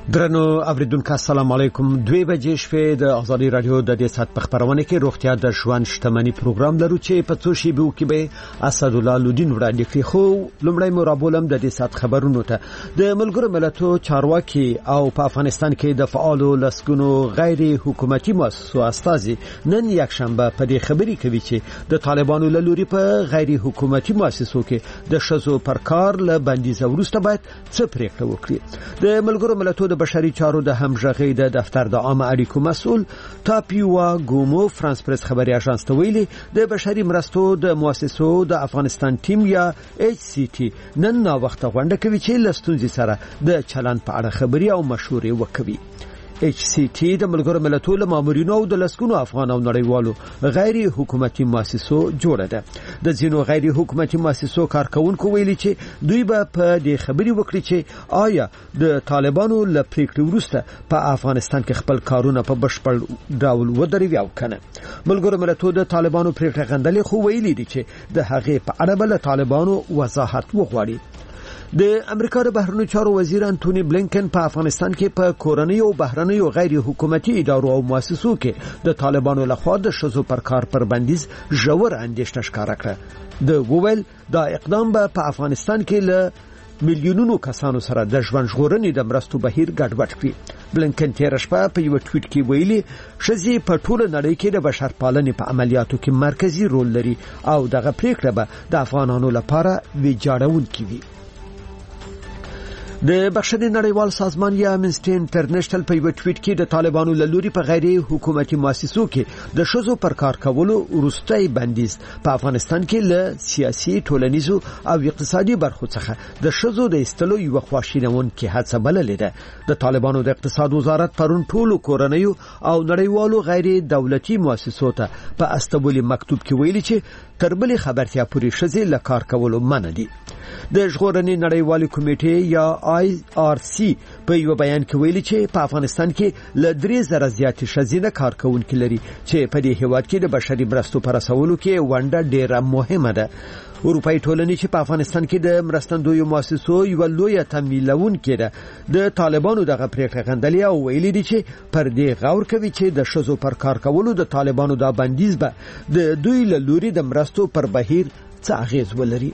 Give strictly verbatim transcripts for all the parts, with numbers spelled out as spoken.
درنو اوریدونکو السلام علیکم. دوی بجې شپې د ازادي رادیو د دې سات په خبرونه کې روغتیا د ژوند شتمنۍ پروګرام لرو چې په څو شی به کې به اسد الله لودین وړاندې کړي. خو لومړی مرابولم د دې سات خبرونو ته د ملګرو ملتونو چارواکي او په افغانستان کې د فعالو لسګونو غیر حکومتي مؤسسو استازي نن یک شنبه په دې خبري کوي چې د طالبانو له لوري په غیر حکومتي مؤسسو کې د شذو پر کار له بندیز وروسته باید څه پریکړه وکړي. د ملګرو ملتونو د بشري چارو د همغږي د دفتر د عامه اړیکو مسؤل تاپیوا ګومو فرانس پریس خبري اژانس ته ویلي د بشري مرستو د مؤسسو د افغانستان ټیم یا ایچ سی ټي نن نا وخت غونډه کوي چې لستونزي سره د چلن په اړه خبري او مشورې وکوي. ایچ سی ټي د ملګرو ملتونو مامورینو او د لسګونو افغان او نړیوالو غیر حکومتي مؤسسو جوړه ده. د ځینو غیر حکومتي مؤسسو کارکونکو ویلي چې دوی به په دې خبري وکړي چې آیا د طالبانو له پریکړې وروسته په افغانستان کې خپل کارونه په بشپړ ډول ودروي او کنه. ملګرو ملتونو د طالبانو پریکړه غندلې خو ویلي دي چې د هغې په اړه بل طالبانو وضاحت وغواړي. د امریکا د بهرنیو چارو وزیر انټونی بلینکن په افغانستان کې په کورنۍ او بهرنیو غیر حکومتي ادارو او مؤسسو کې د طالبانو لخوا د شذو پر کار پر بندیز ژور اندېښنه ښکاره کړه. د وویل دا اقدام به په افغانستان کې له میلیونونو کسانو سره د ژوند ژغورنې د مرستو بهیر ګډوډ کړي. بلینکن تیر شپه په یو ټویټ کې ویلي شذې په ټوله نړۍ کې د بشرپالنې په عملیاتو کې مرکزی رول لري او دغه پریکړه به د افغانانو لپاره ویجاړونکې وي. د بخښنې نړیوال سازمان یا امنسټي انټرنیشنل په یو ټویټ کې د طالبانو له لوري په غیر حکومتي مؤسسو کې د شذو پر کار کولو وروستي بندیز په افغانستان کې له سیاسي ټولنیزو او اقتصادي برخو څخه د شذو د استلو یو خواشینونکې هڅه بللې ده. د طالبانو د اقتصاد وزارت پرون ټولو کورنیو او نړیوالو غیر دولتي مؤسسو ته په استبولي مکتوب کې ویلي چې تر بلې خبرتیا پورې شذې له کار کولو منع دي. د ژغورنې نړیوالې کمیټې یا آی آر سی په یو بیان کې ویلي چې په افغانستان کې له درې زره زیاتې ښځینه کارکونکي لري چې په دې هیواد کې د بشري مرستو پر رسولو کې ونډه ډیره مهمه ده. اروپאי ټولنې چې په افغانستان کې د مرستندویو مؤسسو یو لوی تمویلونکې ده د طالبانو دغه پریکړه غندلې او ویلي دي چې پر دې غور کوي چې د شذو پر کار کولو د طالبانو د بندیز به د دوی له لوري د مرستو پر بهیر څه اغیز ولري.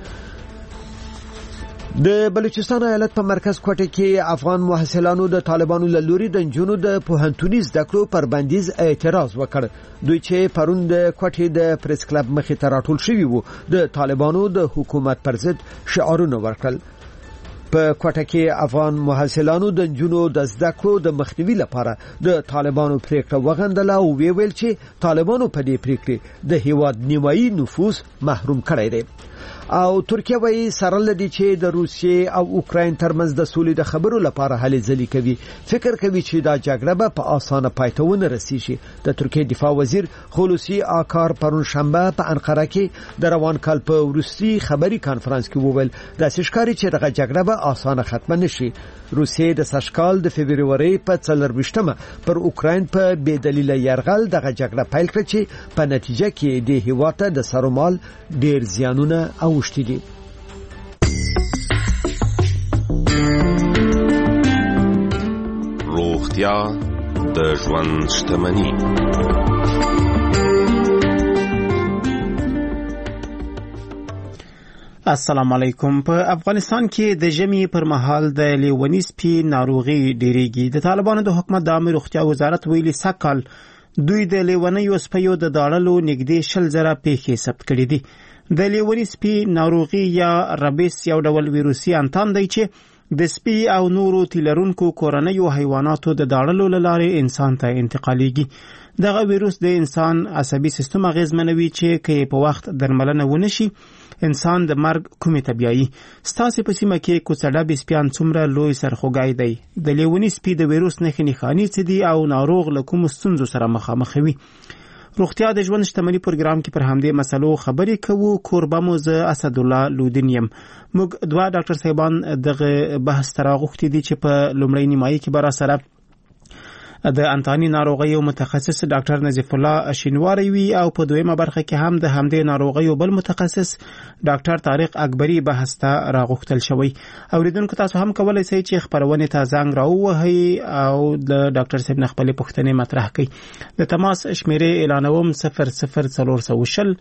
د بلوچستان ایالت په مرکز کوټه کې افغان محصلانو د طالبانو له لوري د جنونو د پوهنتوني زده کړو پر بندیز اعتراض وکړ. دوی چې پرون د کوټې د پریس کلب مخې ته راټول شوي وو د طالبانو د حکومت پر ضد شعارونه ورکړل. په کوټه کې افغان محصلانو د جنونو د زده کړو د مخنیوي لپاره د طالبانو پریکړه وغندله او ویل چې طالبانو په دې پریکړه د هیواد نیمایي نفوس محروم کړی دی. او ترکیه وایي سره لدی چې د روسیې او اوکراین ترمنځ د سولې د خبرو لپاره هلې ځلې کوي. فکر کوي چې دا جګړه به په اسانه پای ته ونه رسیږي. د ترکیې دفاع وزیر خلوصي آکار پرون شنبه په انقره کې د روان کال په وروستي خبري کانفرنس کې وویل د سشکاري چې دغه جګړه به اسانه ختمه نشي. روسیې د سشکال د فبرवरी په څلرويشتمه پر اوکراین په بې دلیل يرغل دغه جګړه پیل کړه چې په نتیجه کې د هیواد د سرومال ډیر زیانونه اوښتي دي. روغتیا د ژوند شتمني. السلام علیکم. په افغانستان کې د ژمي پر مهال د لیونی سپي ناروغي ډیریږي. د طالبانو د حکومت د عامه روغتیا وزارت ویلي سکهال دوی د لیونیو سپیو د داړلو نږدې شل زره پیښې ثبت کړې دي. د لیونی سپي ناروغي یا ربیس یو ډول ویروسي انتان دی چې د سپي او نورو تیلرونکو کورنیو حیواناتو د داړلو لاره انسان ته انتقالیږي. دغه ویروس د انسان عصبي سیستم اغیزمنوي چې کې په وخت درملنه ونشي انسان د مرګ کومې ته بیایي. ستاسو په سیمه کې کوڅډه سپیان څومره لوی سرخوږی دی؟ د لیونی سپي د ویروس نښې نښانې څه دي او ناروغ له کومو ستونزو سره مخامخ وي؟ روغتیا د ژوند شتمنۍ پروګرام کې پر همدې مسلو خبرې کوو. کوربه مو زه اسد الله لودین یم. موږ دوه ډاکټر صاحبان دغه بحث تراغوښتي دي چې په لومړی نیمایي کې به را سره د انتاني ناروغیو متخصص ډاکټر نظیف الله شینواری وی او په دویمه برخه کې هم د همدې ناروغیو بل متخصص ډاکټر طارق اکبری بحث ته راغوښتل شوی. اوریدونکو تاسو هم کولای شئ چې خبرونه ته زنګ راووهئ او د ډاکټر صاحب نه خپل پوښتنې مطرح کړئ. د تماس شمیرې اعلانوم صفر صفر څلور سوه شل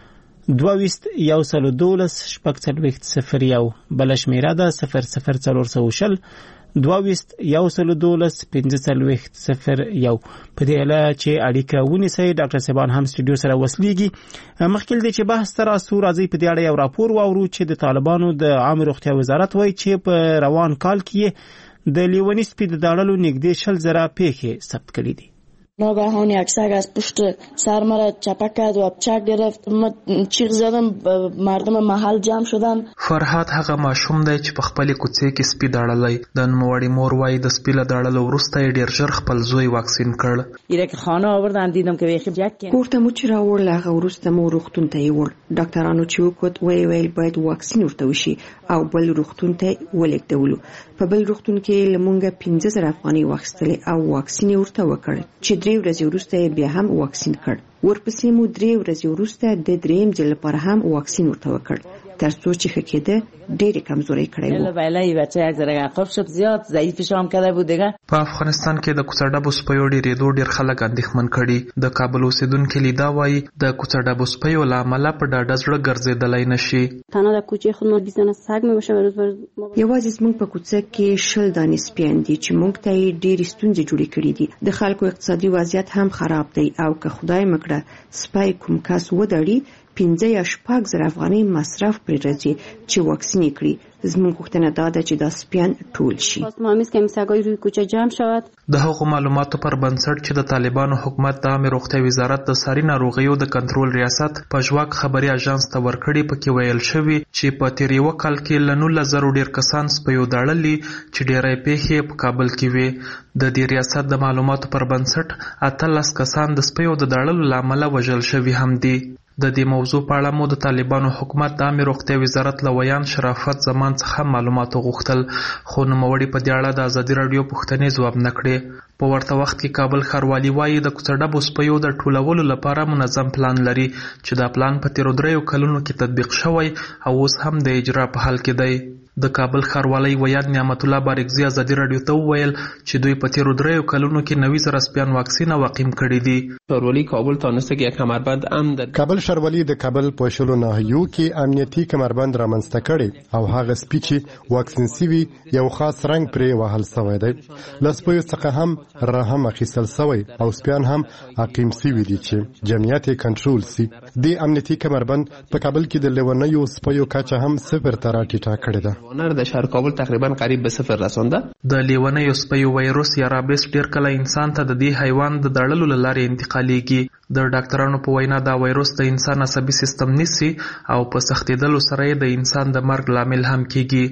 دویست یو سل دولس شپږ څلوېښت صفر یو بل شمیره ده صفر صفر څلور سوه شل دویست یو سل دولس پنځه څلوېښت صفر یو. په دې اله چې اړیکه ونیسئ ډاکټر صاحبان هم سټوډیو سره وسلیږي. مخکې دې چې بحث تر اسو راځي په دې اړه یو راپور واورو چې د طالبانو د عامه روغتیا وزارت وایي چې په روان کال کې د لیونی سپي د داړلو نږدې شل زره پیښې ثبت کړي دي. ناگهان یک سگ از پشت سر مرا چپک کرد و چک گرفت. من چیغ زدم، مردم محل جمع شدن. فرهاد هغه ماشوم دی چې په خپل کوڅې کې سپي داړلای. د نوموړي مور وايي د سپي له داړلو وروسته یې ډیر ژر خپل زوی واکسین کړ. یره که خانه آوردن دیدم که ویخی جک کوړه مو چې راوړل هغه وروسته مو روغتون ته یې وړ. ډاکټرانو چې وکوت وی ویل باید واکسین ورته وشي او بل روغتون ته ولېږدولو. په بل روغتون کې لمونګه پنځه زره افغانۍ واخیستلې او واکسین ورته وکړ چې درې ورځې وروسته بیا هم واکسین کړ. ورپسې مو درې ورځې وروسته د دریم ځل لپاره هم واکسین ورته وکړ تر څو چې ښه کېده. ډېرې کمزوري کړې وو. بله بچه یک ذره عقب شد، زیاد ضعیفش هم کرده بود دیگه. په افغانستان کې د کوڅډبو سپیو ډېرېدو ډېر خلک اندېښمن کړي. د کابل اوسېدونکي لیدا وایي د کوڅډبو سپیو له امله په ډاډه زړه ګرځېدلی نشي. تنها در کوچه خود ما بیست دانه سگ میباشه و روز به روز یوازې زموږ په کوڅه کې شل دانې سپیان دي چې موږ ته یې ډېرې ستونزې جوړې کړې دي. د خلکو اقتصادي وضعیت هم خراب دی او که خدای مکړه سپی کوم کس ودړي پنځه یا شپږ زره افغانۍ مصرف پرې راځي چې واکسین کړي. زموږ غوښتنه دا ده چې دا سپیان ټول شي. مهمه که سگای روی کوچه جمع شود. د هغو معلوماتو پر بنسټ چې د طالبانو حکومت د عامه روغتیا وزارت د ساري ناروغیو د کنټرول ریاست په ژواک خبري اژانس ته ورکړي پکې ویل شوی چې په تیر یو کال کې له نولس زره ډیر کسان سپیو داړلي چې ډیرې پیښې په کابل کې وي. د دې ریاست د معلوماتو پر بنسټ اتلس کسان د سپیو د داړلو لامل وژل شوي هم دي. د دې موضوع په اړه مو د طالبانو حکومت د عامه روغتیا وزارت له ویان شرافت زمان څخه معلومات غوښتل، خو نوموړي په دې اړه د ازادي راډیو پوښتنې ځواب نه کړې. په ورته وخت کې کابل ښاروالي وایي د کوڅډبو سپیو د ټولولو لپاره منظم پلان لري چې دا پلان په تیرو دریو کلونو کې تطبیق شوی او اوس هم د اجرا په حال کې دی. د کابل ښاروالۍ ویان نعمت الله بارکزي ازادي راډیو ته وویل چې دوی په تیرو دریو کلونو کې نوي زره سپیان واکسین او عقیم کړي دي. ښاروالي کابل تانسته که یک کمربند امن در کابل ښاروالي د کابل په شلو ناحیو کې امنیتي کمربند رامنځته کړي او هغه سپي چې واکسین سوي یو خاص رنګ پرې وهل سوی دی. له سپیو څخه هم رحم اخیستل سوی او سپیان هم عقیم سوي دي چې جمعیت یې کنټرول سي. د امنیتي کمربند په کابل کې د لیونیو سپیو کچه هم صفر ته راټیټه کړې ده. در شهر کابل تقریبا قریب به صفر رسانده. د لیونیو سپیو وایروس یا رابیس ډیر کله انسان ته د دې حیوان د دړلو لارې انتقالیږي. د ډاکټرانو په وینا دا وایروس د انسان عصبي سیستم نیسي او په سختیدلو سره د انسان د مرګ لامل هم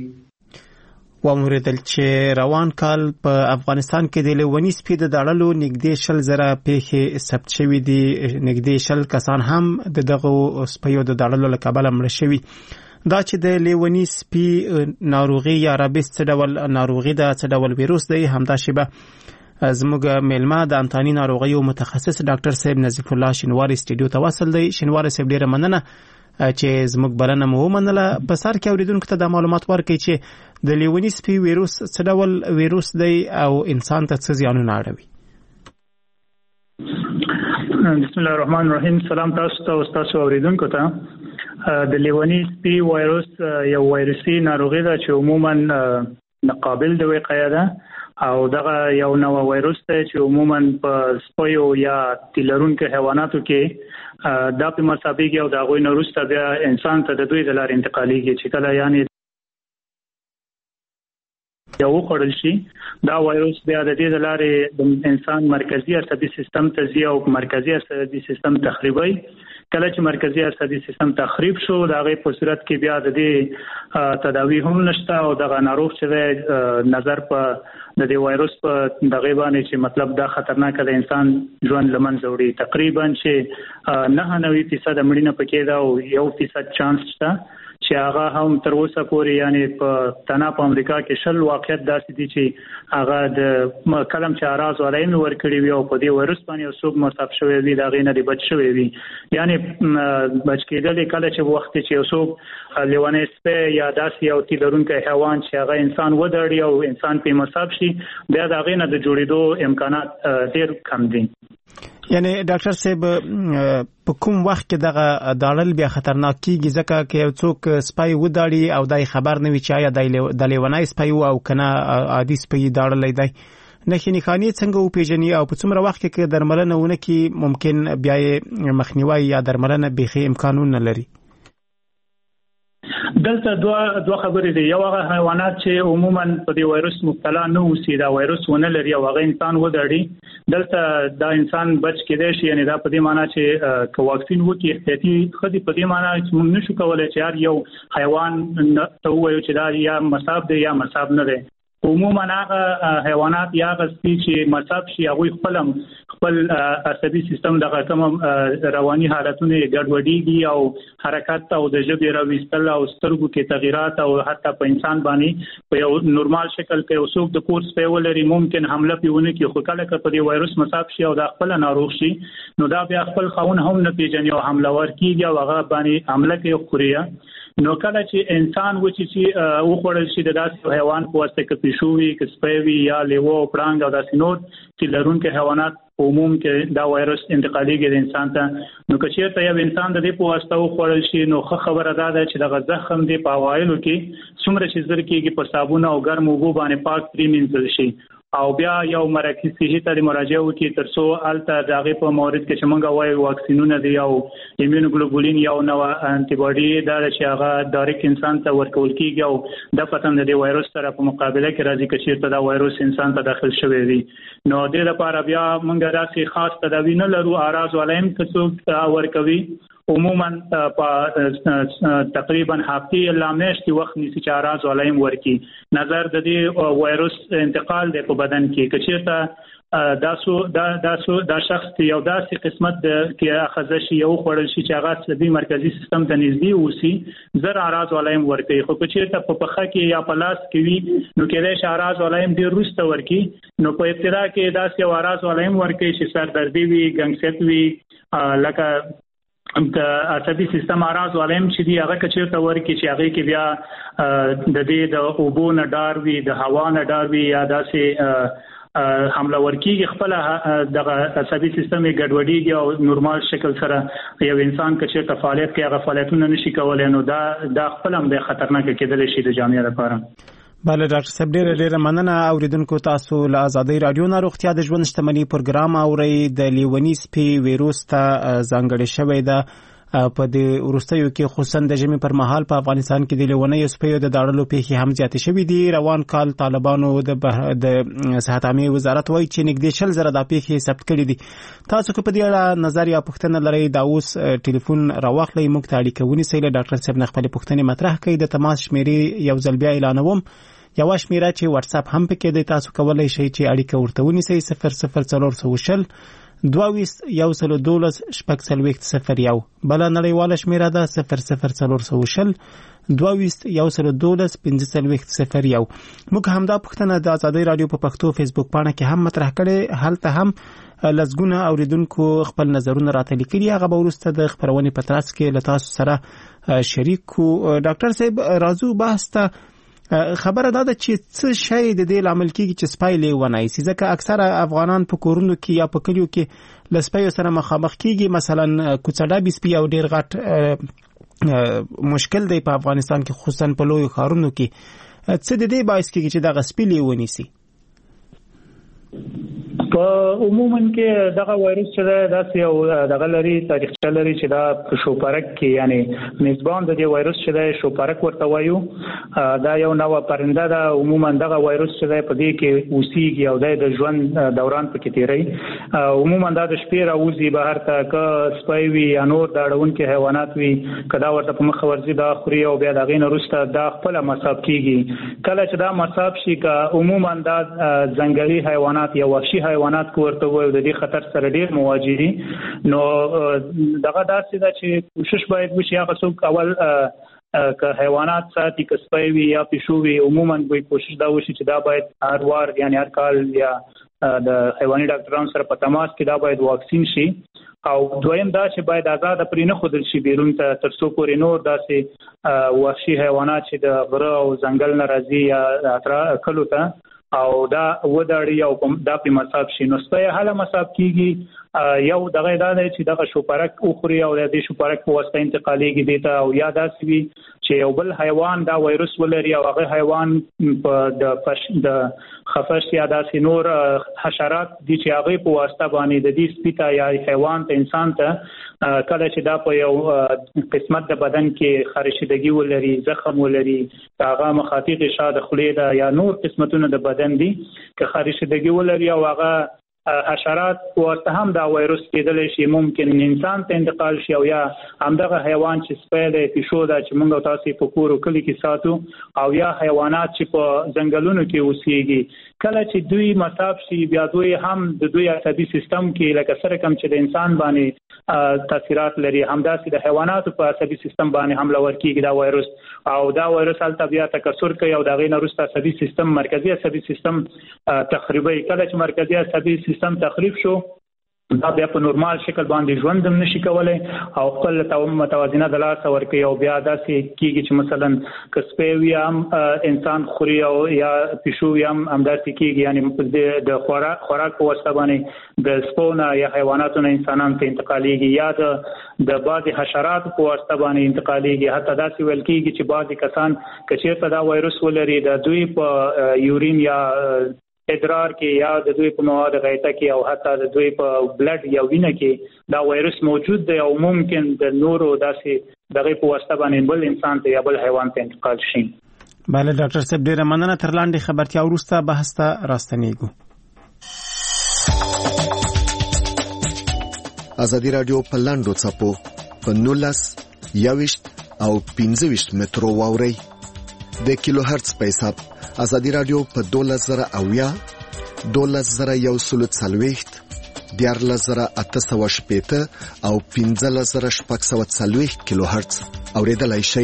کیږي. وموریدل چې روان کال په افغانستان کې د لیونی سپي د دړلو نږدې شل زره پیښې ثبت شوې دي. نږدې شل کسان هم د دغه سپیو د دړلو له کبله مړه شوي. دا چې د لیونی سپي ناروغي یا رابیس څه ډول ناروغي ده، څه ډول ویروس دی، همدا شیبه زموږ میلمه د انتاني ناروغیو متخصص ډاکټر صاحب نظیف الله شینواری سټوډیو ته وصل دی. شینواری صاحب ډیره مننه چې زموږ بلنه مو ومنله. په سر کې اوریدونکو ته د معلومات ورکړئ چې د لیونی سپي ویروس څه ډول ویروس دی او انسان ته څه زیانونه اړوي. بسم الله الرحمن الرحیم. سلام تاسو ته او تاسو اوریدونکو ته. د لیونی سپي وایروس یو وایرسي ناروغي ده چې عموما قابل د وقایه ده او دغه یو نوع وایروس دی چې عموما په سپیو یا تیلرونکو حیواناتو کې دا په مسابقه او د هغوی نه وروسته بیا انسان ته د دوی د لارې انتقالیږي چې کله یعنی یو وخوړل شي دا وایروس بیا د دې د لارې د انسان مرکزي عصبي سیستم ته ځي او مرکزي عصبي سیستم تخریبوي. کله چې مرکزي عصبي سیستم تخریب شو د هغې په صورت کې بیا د دې تداوی هم نشته او دغه ناروغ چې دی نظر په د دې وایروس په دغې باندې چې مطلب دا خطرناک د انسان ژوند له منځه وړي. تقریبا چې نهه نوي فیصد مړینه پکې ده او یو فیصد چانس شته چې هغه هم تر اوسه پورې یعنی په تنه په امریکا کې شل واقعیت داسې دي چې هغه د کلم چې اراز ولایم ورکړي وي او په دې وایرس باندې څوک مصاب شوی وي دا غینه دی بچ شوی وي یعنی بچ کېدل کله چې وخت چې څوک لیوانه سپه یا داسې یو تیلرونکو حیوان چې هغه انسان ودړي او انسان په مصاب شي بیا دا غینه د جوړېدو امکانات ډېر کم دي. یعنی ډاکټر صاحب په کوم وخت کې دغه داړل بیا خطرناک کیږي ځکه چې یو څوک سپای وداړي او دای خبر نه وي چې آیا د لیوانای سپای او کنه عادي سپای داړلې دی نښې نښانې څنګه وپیژني او په څومره وخت کې درملنه ونه کی ممکن بیا مخنیوي یا درملنه به امکانونه لري؟ دلته دوه دوه خبرې دي. یو هغه حیوانات چې عموما په دې وایرس مبتلا نه اوسي دا وایرس ونه لري او هغه انسان ودړي دلته دا انسان بچ کېدای شي یعنی دا په دې معنی چې که واکسین وکړي احتیاطي خدي په دې معنی چې موږ نشو کولای چې هر یو حیوان ته وایو چې دا یا مصاب دی یا مصاب نه دی. عموما هغه حیوانات یا غسپی چې مصاب شي هغه خپل خپل عصبي سیستم دغه کوم رواني حالتونه ګډوډيږي او حرکت او د ژبې راويستل او سترګو کې تغیرات او حتی په انسان باندې په یو نورمال شکل کې اوسوک د کورس په ولري ممکن حمله پیونه کې خو کله کې په دې وایرس مصاب شي او د خپل ناروغ شي نو دا بیا خپل خاون هم نه پیژني او حمله ور کیږي او هغه باندې حمله کوي خوریا. نو کله چې انسان و چې او خورل شي د داسې حیوان په واسطه کې پښوی کې سپېوي یا لیوه او پړانګ او داسې نور چې لرونکو حیوانات عموم کې دا وایرس انتقالېږي د انسان ته نو که چېرته یو انسان د دې په واسطه او خورل شي نو خبره ده چې د زخم دی په وایلو کې څومره چې زر کېږي په صابون او ګرم اوبو باندې پاک پریمینځل شي او بیا یو مرکزي صحي ته مراجعه وکړي ترڅو الته دغه په مورید کې چې موږ وایو واکسینونه دي او ایمونوګلوبولین یو نو انټي باډي دا چې هغه ډایرکټ انسان ته ورکول کیږي او د پتن د وایرس سره په مقابله کې راځي چې ته دا وایرس انسان ته داخل شوی وي نو د دې لپاره بیا موږ راسي خاص تداوی نه لرو اراز ولایم څه ورکوي عموما په تقریبا هفته لامشتي وخت نسی چې اراز ولایم ورکی نظر د دې وایرس انتقال د په بدن کې کچېته داسو دا داسو دا شخص یو داسې قسمت کې اخذ شي یو خورل شي چې هغه سبي مرکزی سیستم ته نږدې اوسي زر اراز ولایم ورکی خو کچېته په پخه کې یا پلاس کې وي نو کېدای شي اراز ولایم ډیر روسته ورکی نو په ابتدا کې داسې اراز ولایم ورکی چې سر دردي وي ګنګسیت وي لکه د عصبي سیستم اراز ولایم چې دی هغه کچېرته ورکی چې هغه کې بیا د دې د اوبو نه ډار وي د هوا نه ډار وي یا داسې حمله ورکیږي خپل د عصبي سیستم ګډوډيږي او نورمال شکل سره یو انسان کچېرته فعالیت کوي هغه فعالیتونه نشي کولای نو دا د خپل هم د خطرناک کېدل شي د جامعې لپاره. بله ډاکټر صاحب ډیره ډیره مننه. اوریدونکو تاسو له آزادۍ رادیو نه روغتیا د ژوند شتمنۍ پروګرام اورئ. د لیونی سپي ویروس ته ځانګړی شوی ده په دې وروستیو کې خصوصا د ژمي پر مهال په افغانستان کې د لیونیو سپیو د داړلو پیښې هم زیاتې شوې دي. روان کال طالبانو د د صحت عامه وزارت وایي چې نږدې شل زره د پیښې ثبت کړي دي. تاسو که په دې اړه نظر یا پوښتنه لرئ دا اوس ټلیفون راواخلئ موږ ته اړیکه ونیسئ. له ډاکټر صاحب نه خپلې پوښتنې مطرح کړئ. د تماس شمیرې یو ځل بیا اعلانوم. یو شمیره چې واتس اپ هم پکې دی تاسو کولای شئ چې اړیکه ورته ونیسئ صفر صفر څلور سوه شل دوه ویشت یو سل دولس شپږ څلوېښت صفر یو. بله نړیواله شمیره ده صفر صفر څلور سوه شل دوه ویشت یو سل دولس پنځه څلوېښت صفر یو. موږ همدا پوښتنه د آزادۍ رادیو په پښتو فیسبوک پاڼه کې هم مطرح کړې. هلته هم لسګونه اوریدونکو خپل نظرونه راته لیکلي. هغه به وروسته د خپرونې په ترڅ کې له تاسو سره شریک کړو. ډاکټر صاحب راځو بحث ته. خبره دا ده چې څه شی د دې لامل کېږي چې سپی لیونی سي ځکه اکثره افغانان په کورونو کې یا په کلیو کې له سپیو سره مخامخ کېږي. مثلا کوڅه‌ډبي سپي او ډېر غټ مشکل دی په افغانستان کې خصوصا په لویو ښارونو کې. څه د دې باعث کېږي چې دغه سپي لیونی سي؟ په عموما کې دغه وایرس چې داسې یو دغه لري تاریخچه لري چې دا په شوپرک کې یعنی میزبان د دې وایرس چې د شوپرک ورته وایو دا یو نوع پرنده ده. عموما دغه وایرس چې په دې کې اوسېږي او د ژوند دوران پکې تیری. عموما دا د شپې راوځي بهر ته که سپی وي یا نور دا ډونکي حیوانات وي که دا ورته په مخ ورځي دا خوري او بیا د هغې نه وروسته دا خپله مصاب کېږي. کله چې دا مصاب شي که عموما دا ځنګلي حیوانات یا وحشي حیوانات کو ورته وایو د دې خطر سره ډېر مواجه دي. نو دغه داسې ده چې کوشش باید وشي هغه څوک اول که حیوانات ساتي کسبوي وي یا پښوي عموما به کوشش دا وشي چې دا باید هر وار یعنی هر کال یا د حیواني ډاکټرانو سره په تماس کې دا باید واکسین شي او دویم دا چې باید آزاد پرې نه خودل شي بیرون ته تر څو پورې نور داسې وحشي حیوانات چې د غره او ځنګل نه راځي یا اترا کلو ته او دا وداړي او دا په مصاب شي نو سپه حاله مصاب کیږي یو دغه دا دی چې دغه شوپرک اوخري او د شوپرک په واسطه انتقالېږي دیته او یا داسې وي چې یو بل حیوان دا وایروس ولري او هغه حیوان په د فش د خفش یا داسې نور حشرات دي چې هغه په واسطه باندې د دې سپیتا یا حیوان ته انسان ته کله چې دا په یو قسمت د بدن کې خارشدګي ولري زخم ولري هغه مخاطر شاده خلیده یا نور قسمتونه د بدن دي که خارشدګي ولري او هغه حشرات ورته هم دا وایروس کېدل شي ممکن انسان ته انتقال شي او یا همدغه حیوان چې سپیل پیشو دا چې موږ تاسو په کور کلی کې ساتو او یا حیوانات چې په ځنګلونو کې اوسېږي کله چې دوی مصاب شي بیا دوی هم د دوی عصبي سیستم کې لکه سره کم چې د انسان باندې تاثیرات لري همداسې د حیواناتو په عصبي سیستم باندې حمله ورکیږي دا وایروس او دا وایروس هلته بیا تکثر کوي او د هغې نه وروسته عصبي سیستم مرکزي عصبي سیستم تخریبوي کله چې مرکزي عصبي سیستم تخریب شو دا بیا په نورمال شکل باندې ژوند هم نشي کولای او خپل متوازنه د لاسه ورکوي او بیا داسې کېږي چې مثلا که سپی وي هم انسان خوري او یا پیشو وي هم همداسې کېږي یعنې د خوراک خوراک په واسطه باندې د سپو نه یا حیواناتو نه انسانانو ته انتقالېږي یا د د بعضې حشراتو په واسطه باندې انتقالېږي حتی داسې ویل کېږي چې بعضې کسان که چېرته دا وایروس ولري د دوی په یورین یا ادرار کې یا د دوی په مواد غایطه کې او حتی د دوی په بلډ یا وینه کې دا وایروس موجود دی او ممکن د نورو داسې دغه په واسطه باندې بل انسان ته یا بل حیوان ته انتقال شي. بله ډاکټر صاحب ډیره مننه تر لاندې خبرتیا وروسته بحث ته راستنیږو. ازادي رادیو په لاندو څپو په نولس یوشت او پنځه ویشت مترو واوري د کیلو هرتز په حساب ازادي رادیو په دولس زره اویا دولس زره یو سلو څلوېښت دیارلس زره اته سوه شپېته او پنځلس زره شپږ سوه څلوېښت کیلو هرتز اورېدلای شئ.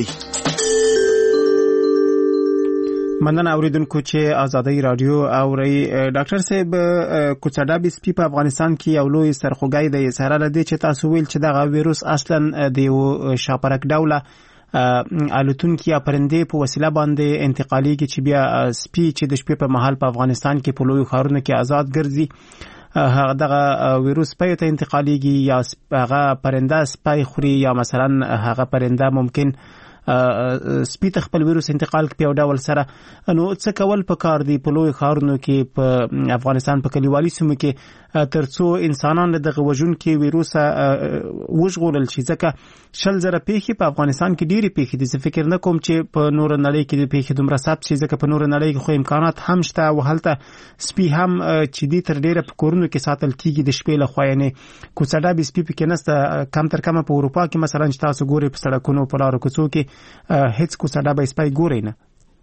مننه اوریدونکو چې ازادي رادیو اوري. ډاکټر صاحب کوڅډا بیسپی په افغانستان کې یو لوی سرخوږی دی سره لدی چې تاسو ویل چې دغه ویروس اصلا د شاپرک ډوله الوتونکي یا پرندې په وسیله باندې انتقالېږي چې بیا سپي چې د شپې په مهال په افغانستان کې په لوی ښارونو کې آزاد ګرځي هغه دغه ویروس سپي ته انتقالېږي یا هغه پرنده سپي خوري یا مثلا هغه پرنده ممکن سپي ته خپل ویروس انتقال کوي په ډول سره نو څه کول پکار دي په لوی ښارونو کې په افغانستان په کلیوالي سیمو کې ترڅو انسانان دغه وژونکي ویروس وژغورل شي ځکه شل زره پیښې په افغانستان کې ډېری پیښې دي زه فکر نه کوم چې په نور نړۍ کې د پیښې دومره ثبت شي ځکه په نور نړۍ کې خو امکانات هم شته او هلته سپي هم چې دي تر ډېره په کورونو کې ساتل کېږي د شپې لخوا یعنې کوڅډا بي سپي پکې نشته کم تر کمه په اروپا کې مثلا چې تاسو ګورئ په سړکونو په لارو کوڅو کې هیڅ کوڅډا بي سپي ګورئ نه.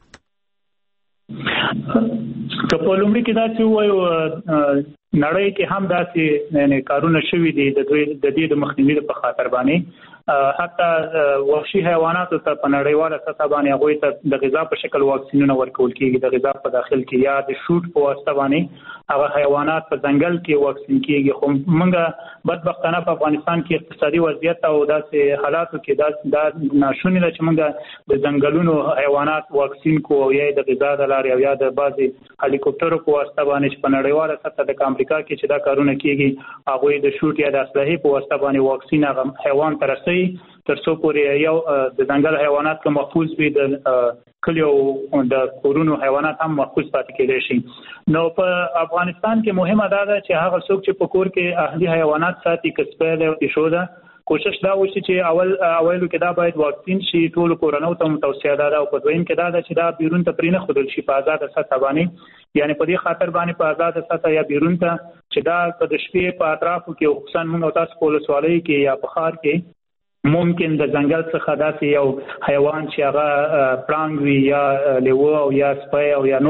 که په لومړي کې دا چې وایو نړۍ کې هم داسې کارونه شوي دي د دوی د دې د مخنیوي په خاطر باندې حتی وحشي حیواناتو ته په نړیواله سطح باندې هغوی ته د غذا په شکل واکسینونه ورکول کېږي د غذا په داخل کې یا د شوټ په واسطه باندې هغه حیوانات په ځنګل کې واکسین کېږي خو موږ بدبختانه په افغانستان کې اقتصادي وضعیت او داسې حالاتو کې دا ناشونې ده چې موږ د ځنګلونو حیوانات واکسین کوو یا د غذا د لارې او یا د بعضې هلیکوپټرو په واسطه باندې چې په نړیواله سطح د امریکا کې چې دا کارونه کېږي هغوی د شوټ یا د اسلحې په واسطه باندې واکسین هغه حیوان ته رسوي تر څو پورې یو د ځنګل حیوانات که محفوظ وي د کلیو د کورونو حیوانات هم محفوظ پاتې کېدای شي. نو په افغانستان کې مهمه دا ده چې هغه څوک چې په کور کې اهلي حیوانات ساتي که سپی دی او پیشو ده کوشش دا وشي چې اول اولو کې دا باید واکسین شي ټول کورنۍ ته متوصیه ده او په دویم کې دا ده چې دا بیرون ته پرې نه ښودل شي په آزاده سطح باندې یعنی په دې خاطر باندې په آزاده سطح یا بیرون ته چې دا د شپې په اطرافو کې خصوصا موږ تاسو په ولسوالۍ کې یا په ښار کې ممکن د ځنګل څخه داسې یو حیوان چې هغه پړانګ وي یا لیوه او یا سپی او یا نور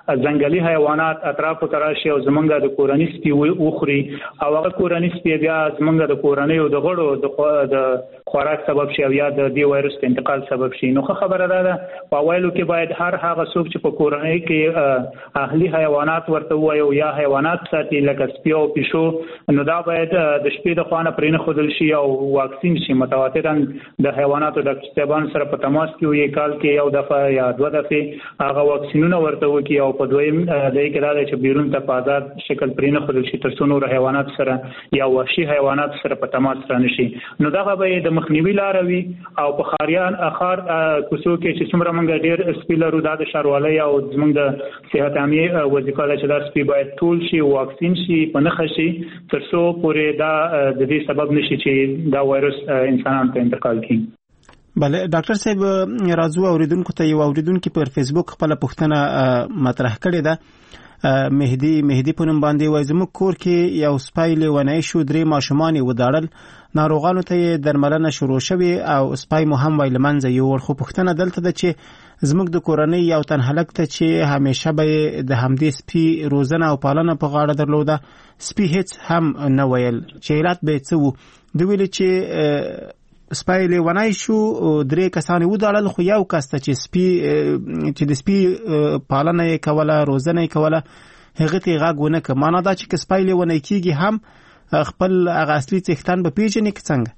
ځنګلي حیوانات اطرافو تراشي او زمونږ د کورنۍ سپي وخوري او هغه کورنۍ سپي بیا زمونږ د کورنۍ او د غړو د خوراک سبب شي او یا د دې وایرس انتقال سبب شي. نو خبره ده په وایلو کې باید هر هغه څوک چې په کورنۍ کې اهلي حیوانات ورته وایو یا حیوانات ساتي لکه سپي او پیشو نو دا باید د شپې د خوانه پرې نه خودل شي او واکسین شي متواترا د حیواناتو د ډاکټرانو سره په تماس کې وي کال کې یو دفعه یا دوه دفعه هغه واکسینونه ورته وکي او په دویم د کې راځي چې بیرون ته په آزاد شکل پرې نه خودل شي تر څو نور حیوانات سره یا وحشي حیوانات سره په تماس رانه شي. نو دا به د مخنیوي لار وي او په خاریان اخر کوڅو کې چې څومره موږ ډېر سپیلرو د شاروالۍ او زموږ د صحت عامه وظیفه ده چې دا سپی باید ټول شي واکسین شي په نخ شي تر څو پورې دا د دې سبب نشي چې دا وایرس انسانانو ته انتقال کړي. بله ډاکټر صاحب راځو اوریدونکو ته یو اوریدونکو پر فیسبوک خپل پوښتنه مطرح کړې ده. مهدی مهدی په نوم باندې وایي زموږ کور کې یو سپی لیونی شو درې ماشومان یې وداړل ناروغانو ته درملنه شروع شوې او سپی مو هم وای لمنځه یوړ خو پوښتنه دلته ده چې زموږ د کورنۍ یو تن هلک ته چې همیشه به د همدې سپي روزنه او پالنه په غاړه درلوده سپي هیڅ هم نه ویل چې علت به څه و دوی ویل چې سپی لیونی شو درې کسان وداړل خو یو کس ته چې سپي چې د سپي پالنه یې کوله روزنه یې کوله هغه ته غږ ونه کړ. معنا دا چې سپی لیونی کیږي هم خپل هغه اصلي څښتن به پیژني که څنګه؟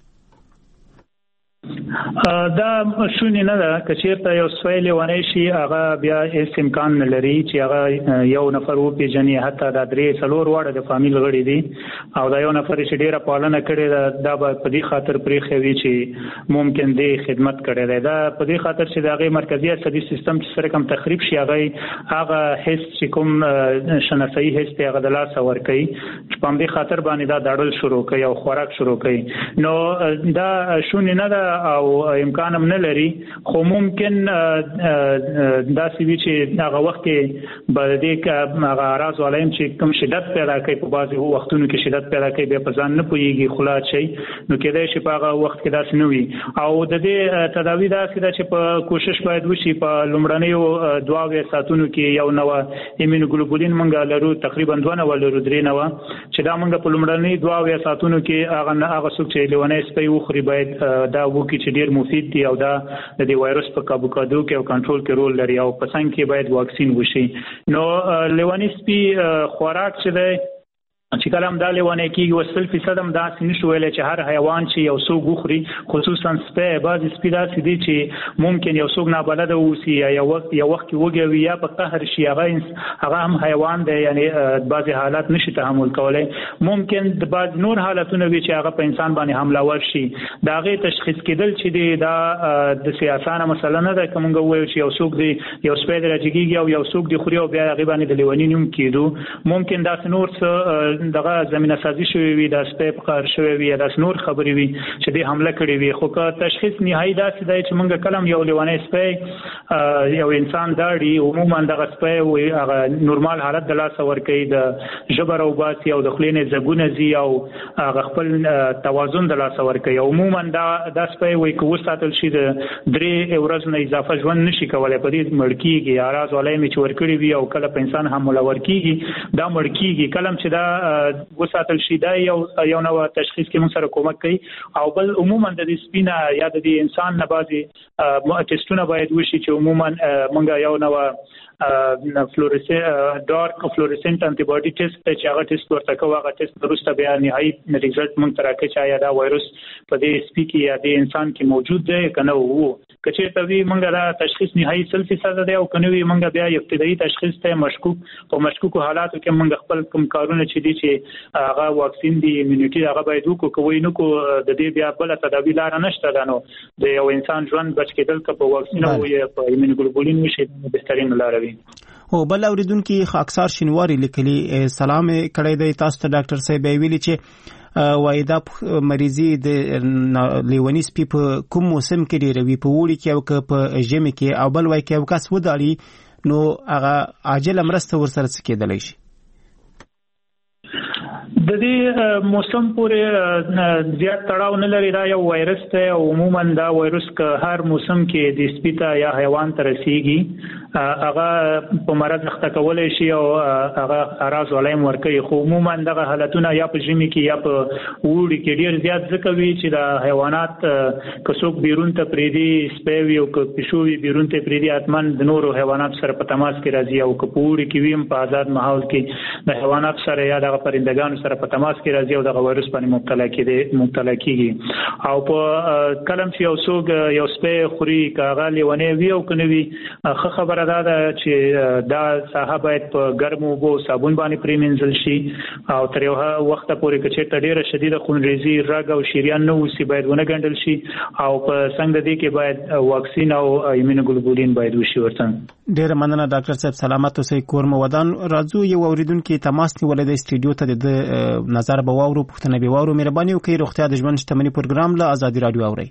دا شونې نه ده که چېرته یو سپی لیونی شي هغه بیا هېڅ امکان نه لري چې هغه یو نفر وپېژني حتی دا درې څلور واړه د فامیل غړي دي او دا یو نفر چې ډېره پالنه کړې ده دا به په دې خاطر پرېښی وي چې ممکن دی خدمت کړی دی دا په دې خاطر چې د هغې مرکزي عصبي سیستم چې سره کوم تخریب شي هغه هغه حس چې کوم شناسایي حس دی هغه د لاسه ورکوي چې په همدې خاطر باندې دا داړل شروع کوي او خوراک شروع کوي. نو دا شونې نه ده او امکان هم نه لري خو ممکن داسې وي چې هغه وخت کې به دې هغه اعراض والایم چې کوم شدت پیدا کوي په بعضې وختونو کې شدت پیدا کوي بیا په ځان نه پوهېږي خلاص شي نو کېدای شي په هغه وخت کې داسې نه وي او د دې تداوي داسې ده چې په کوشش باید وشي په لومړنیو دوه اویا ساعتونو کې یو نوه ایمونوګلوبولین موږ لرو تقریبا دوه نوه لرو درې نوه چې دا موږ په لومړني دوه اویا ساعتونو کې هغه هغه څوک چې لیونی سپی وخوري باید دا وکړي چې ډیر مفید دي او دا د دې وایرس په قابو کېدو کې او کنټرول کې رول لري او په څنګه کې باید واکسین وشي. نو لیونی سپي خوراک چې دی چې کلام دا لیونی کېږي وسل فیصد هم داسې نشو ویلی چې هر حیوان چې یو څوک وخوري خصوصا سپی بعضې سپي داسې دي چې ممکن یو څوک نابلده واوسي یا یو وخت یو وخت کې وږی وي یا په قهر شي هغه هغه هم حیوان دی یعنې بعضې حالات نشي تحمل کولی ممکن د بعض نور حالتونه وي چې هغه په انسان باندې حملور شي د هغې تشخیص کېدل چې دی دا داسې اسانه مسله نه ده که موږ ووایو چې یو څوک دی یو سپی دی راجګېږي او یو څوک دی خوري او بیا هغې باندې د لیوني نوم کېدو ممکن داسې نور څه دغه زمینه سازي شوی وي د سپی په قهر شوی وي یا داسې نور خبرې وي چې دې حمله کړې وي خو که تشخیص نهایي داسې دی چې موږ کله هم یو لیونی سپی یو انسان داړي عموما دغه سپی هغه نورمال حالت د لاسه ورکوي د ژبه راوباسي او د خولې نه ځګونه ځي او هغه خپل توازن د لاسه ورکوي عموما دا دا سپی وایي که وساتل شي د درې ورځو نه اضافه ژوند نشي کولی په دې مړ کېږي اعراض والی مې چې ورکړي وي او کله په انسان حمله ورکېږي دا مړ کېږي کله هم چې دا وساتل شي دا یو یو نوع تشخیص کې موږ سره کومک کوي او بل عموما د دې سپي نه یا د دې انسان نه بعضې ټسټونه باید وشي چې عموما موږ یو نوع فلورسنت ډارک فلورسنت انټي باډي ټیسټ چې هغه ټیسټ ورته کوو هغه ټیسټ وروسته بیا نهایي ریزلټ موږ ته راکوي چې آیا دا وایرس په دې سپي کې یا دې انسان کې موجود دی که نه و که چېرته وي موږ دا تشخیص نهایي سل فیصده دی او که نه وي موږ بیا ابتدایي تشخیص ته مشکوک په مشکوکو حالاتو کې موږ خپل کوم کارونه چې دي چې هغه واکسین دی ایمونیټي هغه باید وکړو که وایي نه کړو د دې بیا بله تداوي لاره نشته ده نو د یو انسان ژوند بچ کېدل که په واکسین او یا په ایمونوګلوبولین وشي بهترین لاره وي. او بل اوریدونکي خاکسار شینواری لیکلي سلام کړی دی تاسو ته ډاکټر صاحب ویلي چې وایي دا مریضي د لیوني سپي په کوم موسم کې ډېره وي په اوړي کې او که په ژمي کې او بل وایي که یو کس وداړي نو هغه عاجله مرسته ورسره څه کېدلی شي؟ د دې موسم پورې زیات تړاو نه لري. دا یو وایرس دی او عموما دا وایرس که هر موسم کې د سپیتا یا حیوان ته رسیږي هغه په مرض اخته کولای شي او هغه اراز ولایم ورکوي. خو عموما دغه حالتونه یا په ژمي کې یا په وړي کې ډیر زیات ځکه وي چې د حیوانات که څوک بیرون ته پریدي سپي او که پښو وي بیرون ته پریدي اتمن د نورو حیوانات سره په تماس کې راځي او که په وړي کې وي په آزاد ماحول کې د حیوانات سره یا د پرندگانو سره په تماس کې راځي او د وایرس باندې مبتلا کېږي مبتلا کېږي. او په کلم چې یو څوک یو سپي خوري کاغه لیونه وی او کنه وی خه خبره ده چې دا صاحب باید په ګرمو اوبو صابون باندې پریمنځل شي او تر یو وخت پورې چې ته ډیره شدیده خونریزي رګ او شریان نو وسی باید ونه ګڼل شي او په څنګه دې کې باید واکسین او ایمونوګلوبولین باید وشي ورته. ډیره مننه ډاکټر صاحب، سلامت اوسئ. کورم ودان راځو یو اوریدونکو تماس نیولې د استډیو ته د نظر به واورو پښتنه به واورو. مهرباني وکړئ روغتیا د ژوند شتمنۍ پروګرام له آزادي رادیو اورئ.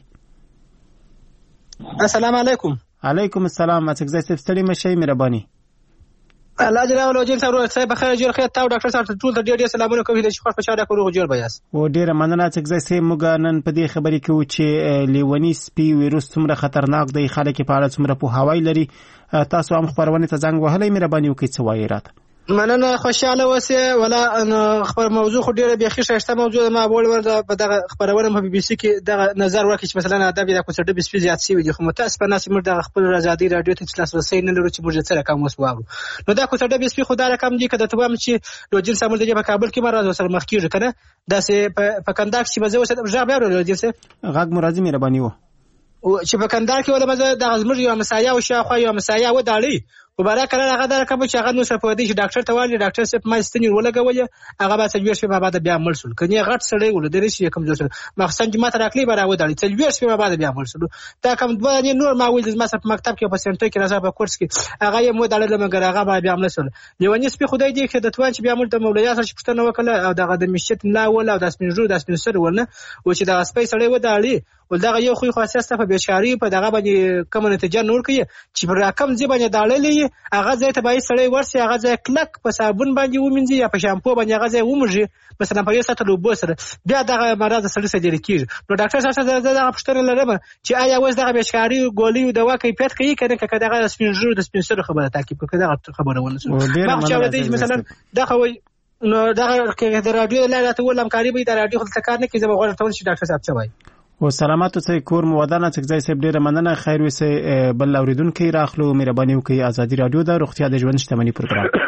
السلام علیکم. علیکم السلام. اڅک زای صاحب ستړي مشي مهرباني. الله جل وعلا جل سره صاحب بخیر جوړ خیر تاسو ډاکټر صاحب ټول ډیر ډیر سلامونه کوي چې خوش پچاړه کوو جوړ بیاس. و ډیره مننه اڅک زای صاحب. موږ نن په دې خبرې کې و چې لیونی سپي ویروس څومره خطرناک دی، خلک په اړه څومره په هوای لري. تاسو هم خبرونه ته زنګ وهلې، مهرباني وکړئ څه وایي راته. مننه خوشاله اوسه. ولا خبر موضوع خو ډیره به خښه شته موضوع ما بول ورده په دغه خبرونه په بي بي سي کې دغه نظر ورکړي چې مثلا ادب د کوڅه د بسپی زیات سی وي. خو متاسفانه چې موږ د خپل آزادي رادیو ته تاسو رسې نه لرو چې موږ سره کوم وسو. نو دا کوڅه د بسپی خو دا رقم دي کده ته وام چې لوجین سامل دی په کابل کې مراد سره مخ کیږي کنه دا سه په کنداک چې بزو سره ژغ بیا ورول دي سه غږ مرادي مهرباني و چې په کنداک کې ولا مزه د غزمر یو مسایا او شاخه یو مسایا و داړي وباره کړه هغه دا کوم چې هغه نو سره په دې چې ډاکټر ته وایي ډاکټر صاحب ما ستنی ولګوي هغه به څلور شپه بعد بیا عمل شول کني غټ سړی ول درې شي کوم ځل مخصن چې ما ته راکلی به راو داړي څلور شپه بعد بیا عمل شول. دا کوم دوه نه نور ما ویل ما په مکتب کې په سنټر کې راځه په کورس کې هغه یې مو داړل مګر هغه به بیا عمل شول. لیونی سپي خدای دې کې د توان چې بیا عمل ته مولیا سره پښتنه وکړه او دغه د مشت لا ول او د سپینجو د سپینسر ولنه او چې د سپي سړی و داړي ولداغه یو خو خاصه په بیچاری په دغه باندې کوم نتیجه نور کوي چې پر رقم ځي باندې داړلې هغه ځای ته به سړی ورسي هغه ځای کلک په صابون باندې ومنځي یا په شامپو باندې هغه ځای ومږي مثلا په یو ساعت لوبو سره بیا دغه مراد سړی سره لري کیږي. نو ډاکټر صاحب دغه پښتنه لرم چې آیا وځ دغه بیچاری ګولۍ او دوا کیفیت کوي کنه که دغه سپینجو د سپینسر خبره تعقیب کړي دغه خبره ونه شو مثلا دغه وای نو دغه کې د رادیو لاله ولم کاری به د رادیو خلک کار نه کوي زما غوړ ټول شي ډاکټر صاحب څه وایي. و سلامات اوسئ. کور مو ودان اڅک زای صاحب ډیره مننه. خیر وسه بل اوریدونکو راخلو مهرباني وکړئ. آزادي رادیو د روغتیا د ژوند شتمنۍ پروګرام.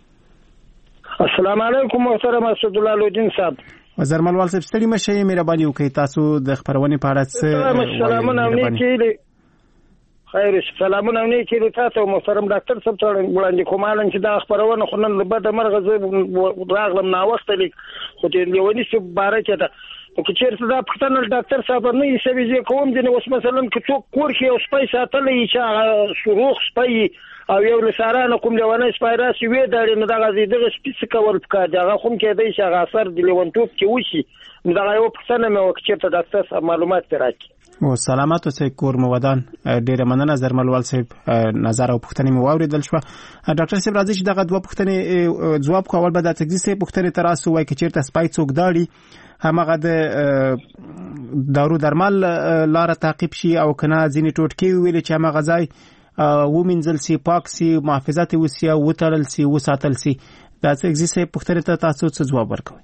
السلام علیکم محترم اسد الله لودین صاحب. وزرمنوال صاحب ستړي مشي مهرباني وکړئ. تاسو د خبرونه په اړه څه سلامونه امنیتي خیر سلامونه امنیتي تاسو محترم ډاکټر صاحب ته وړاندې کومه چې دا خبرونه خو نن به د مرغه راغلم نا وخت لیک خو دې لیونی څه باره کې ده که چیرته دا پښتنه ډاکټر صاحب نه یې سوي کوم دي نو مثلا که څوک کور کې او سپي ساتلې چې شروخ سپي او یو لسارانه کوم لیونه سپي راسي وې دا نه دغه دغه سپیس کول پکار دغه کوم کې دی چې هغه اثر دی لیونتوب کې وشي نو دغه یو پښتنه مې وکړه ډاکټر صاحب معلومات راکړي. او سلامات اوسئ. کور مو ودان ډیره مننه. زرملوال صاحب نظر او پوښتنې مو واوریدل شو. ډاکټر صاحب راځي چې دغه دوه پوښتنې جواب کول به د تګزي پوښتنې تراسو وای چې چیرته سپای څوک داړي همغه د دارو درمل لار تعقیب شي او کنه ځینې ټوټکي ویل چې همغه ځای ومنځل سي پاک سي محافظت وسي او وترل سي وساتل سي. دا څه اگزیسه پوښتنه ته تاسو څه جواب ورکوي؟